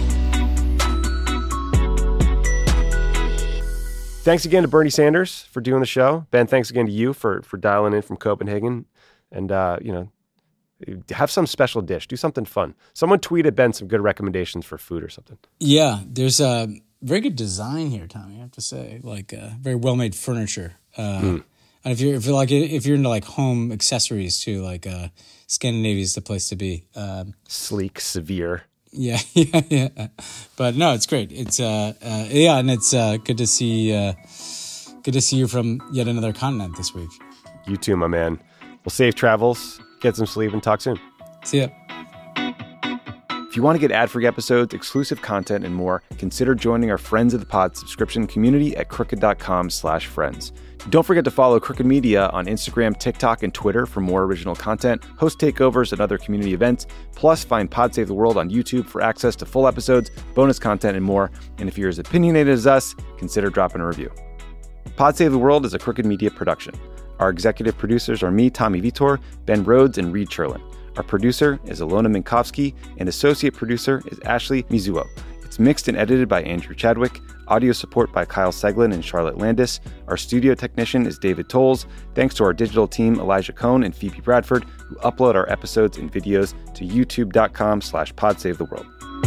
Thanks again to Bernie Sanders for doing the show. Ben, thanks again to you for dialing in from Copenhagen. And, have some special dish. Do something fun. Someone tweeted Ben some good recommendations for food or something. Yeah, there's a very good design here, Tommy, I have to say. Like very well-made furniture. And if you're into like home accessories too, like Scandinavia is the place to be. Sleek, severe. Yeah. But no, it's great. It's and it's good to see you from yet another continent this week. You too, my man. Well, safe travels, get some sleep, and talk soon. See ya. If you want to get ad-free episodes, exclusive content, and more, consider joining our Friends of the Pod subscription community at crooked.com/friends. Don't forget to follow Crooked Media on Instagram, TikTok, and Twitter for more original content, host takeovers and other community events, plus find Pod Save the World on YouTube for access to full episodes, bonus content, and more. And if you're as opinionated as us, consider dropping a review. Pod Save the World is a Crooked Media production. Our executive producers are me, Tommy Vitor, Ben Rhodes, and Reed Cherlin. Our producer is Alona Minkowski, and associate producer is Ashley Mizuo. It's mixed and edited by Andrew Chadwick. Audio support by Kyle Seglin and Charlotte Landis. Our studio technician is David Tolles. Thanks to our digital team, Elijah Cohn and Phoebe Bradford, who upload our episodes and videos to youtube.com/podsavetheworld.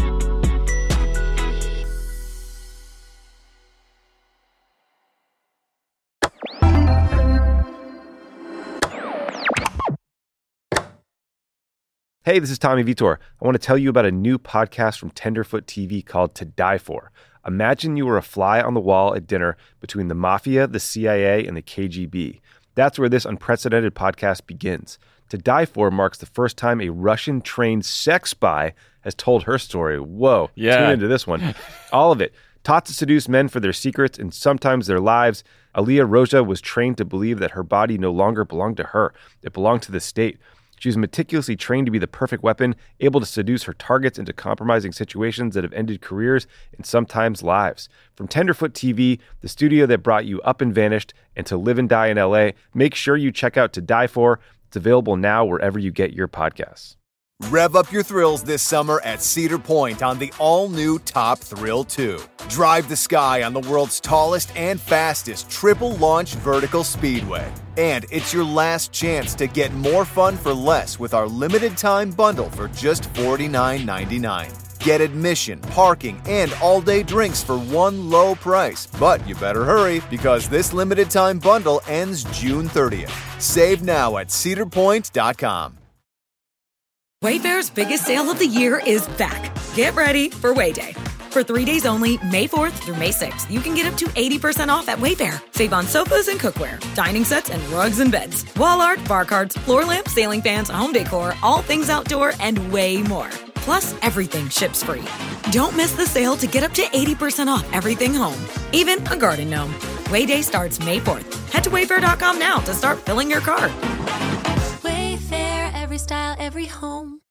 Hey, this is Tommy Vitor. I want to tell you about a new podcast from Tenderfoot TV called To Die For. Imagine you were a fly on the wall at dinner between the mafia, the CIA, and the KGB. That's where this unprecedented podcast begins. To Die For marks the first time a Russian-trained sex spy has told her story. Whoa, tune into this one. All of it. Taught to seduce men for their secrets and sometimes their lives, Aliyah Roja was trained to believe that her body no longer belonged to her. It belonged to the state. She was meticulously trained to be the perfect weapon, able to seduce her targets into compromising situations that have ended careers and sometimes lives. From Tenderfoot TV, the studio that brought you Up and Vanished, and To Live and Die in LA, make sure you check out To Die For. It's available now wherever you get your podcasts. Rev up your thrills this summer at Cedar Point on the all-new Top Thrill 2. Drive the sky on the world's tallest and fastest triple-launch vertical speedway. And it's your last chance to get more fun for less with our limited-time bundle for just $49.99. Get admission, parking, and all-day drinks for one low price. But you better hurry, because this limited-time bundle ends June 30th. Save now at cedarpoint.com. Wayfair's biggest sale of the year is back. Get ready for Wayday. For 3 days only, May 4th through May 6th, you can get up to 80% off at Wayfair. Save on sofas and cookware, dining sets and rugs and beds, wall art, bar cards, floor lamps, ceiling fans, home decor, all things outdoor, and way more. Plus, everything ships free. Don't miss the sale to get up to 80% off everything home, even a garden gnome. Wayday starts May 4th. Head to wayfair.com now to start filling your cart. Wayfair, every style, every home.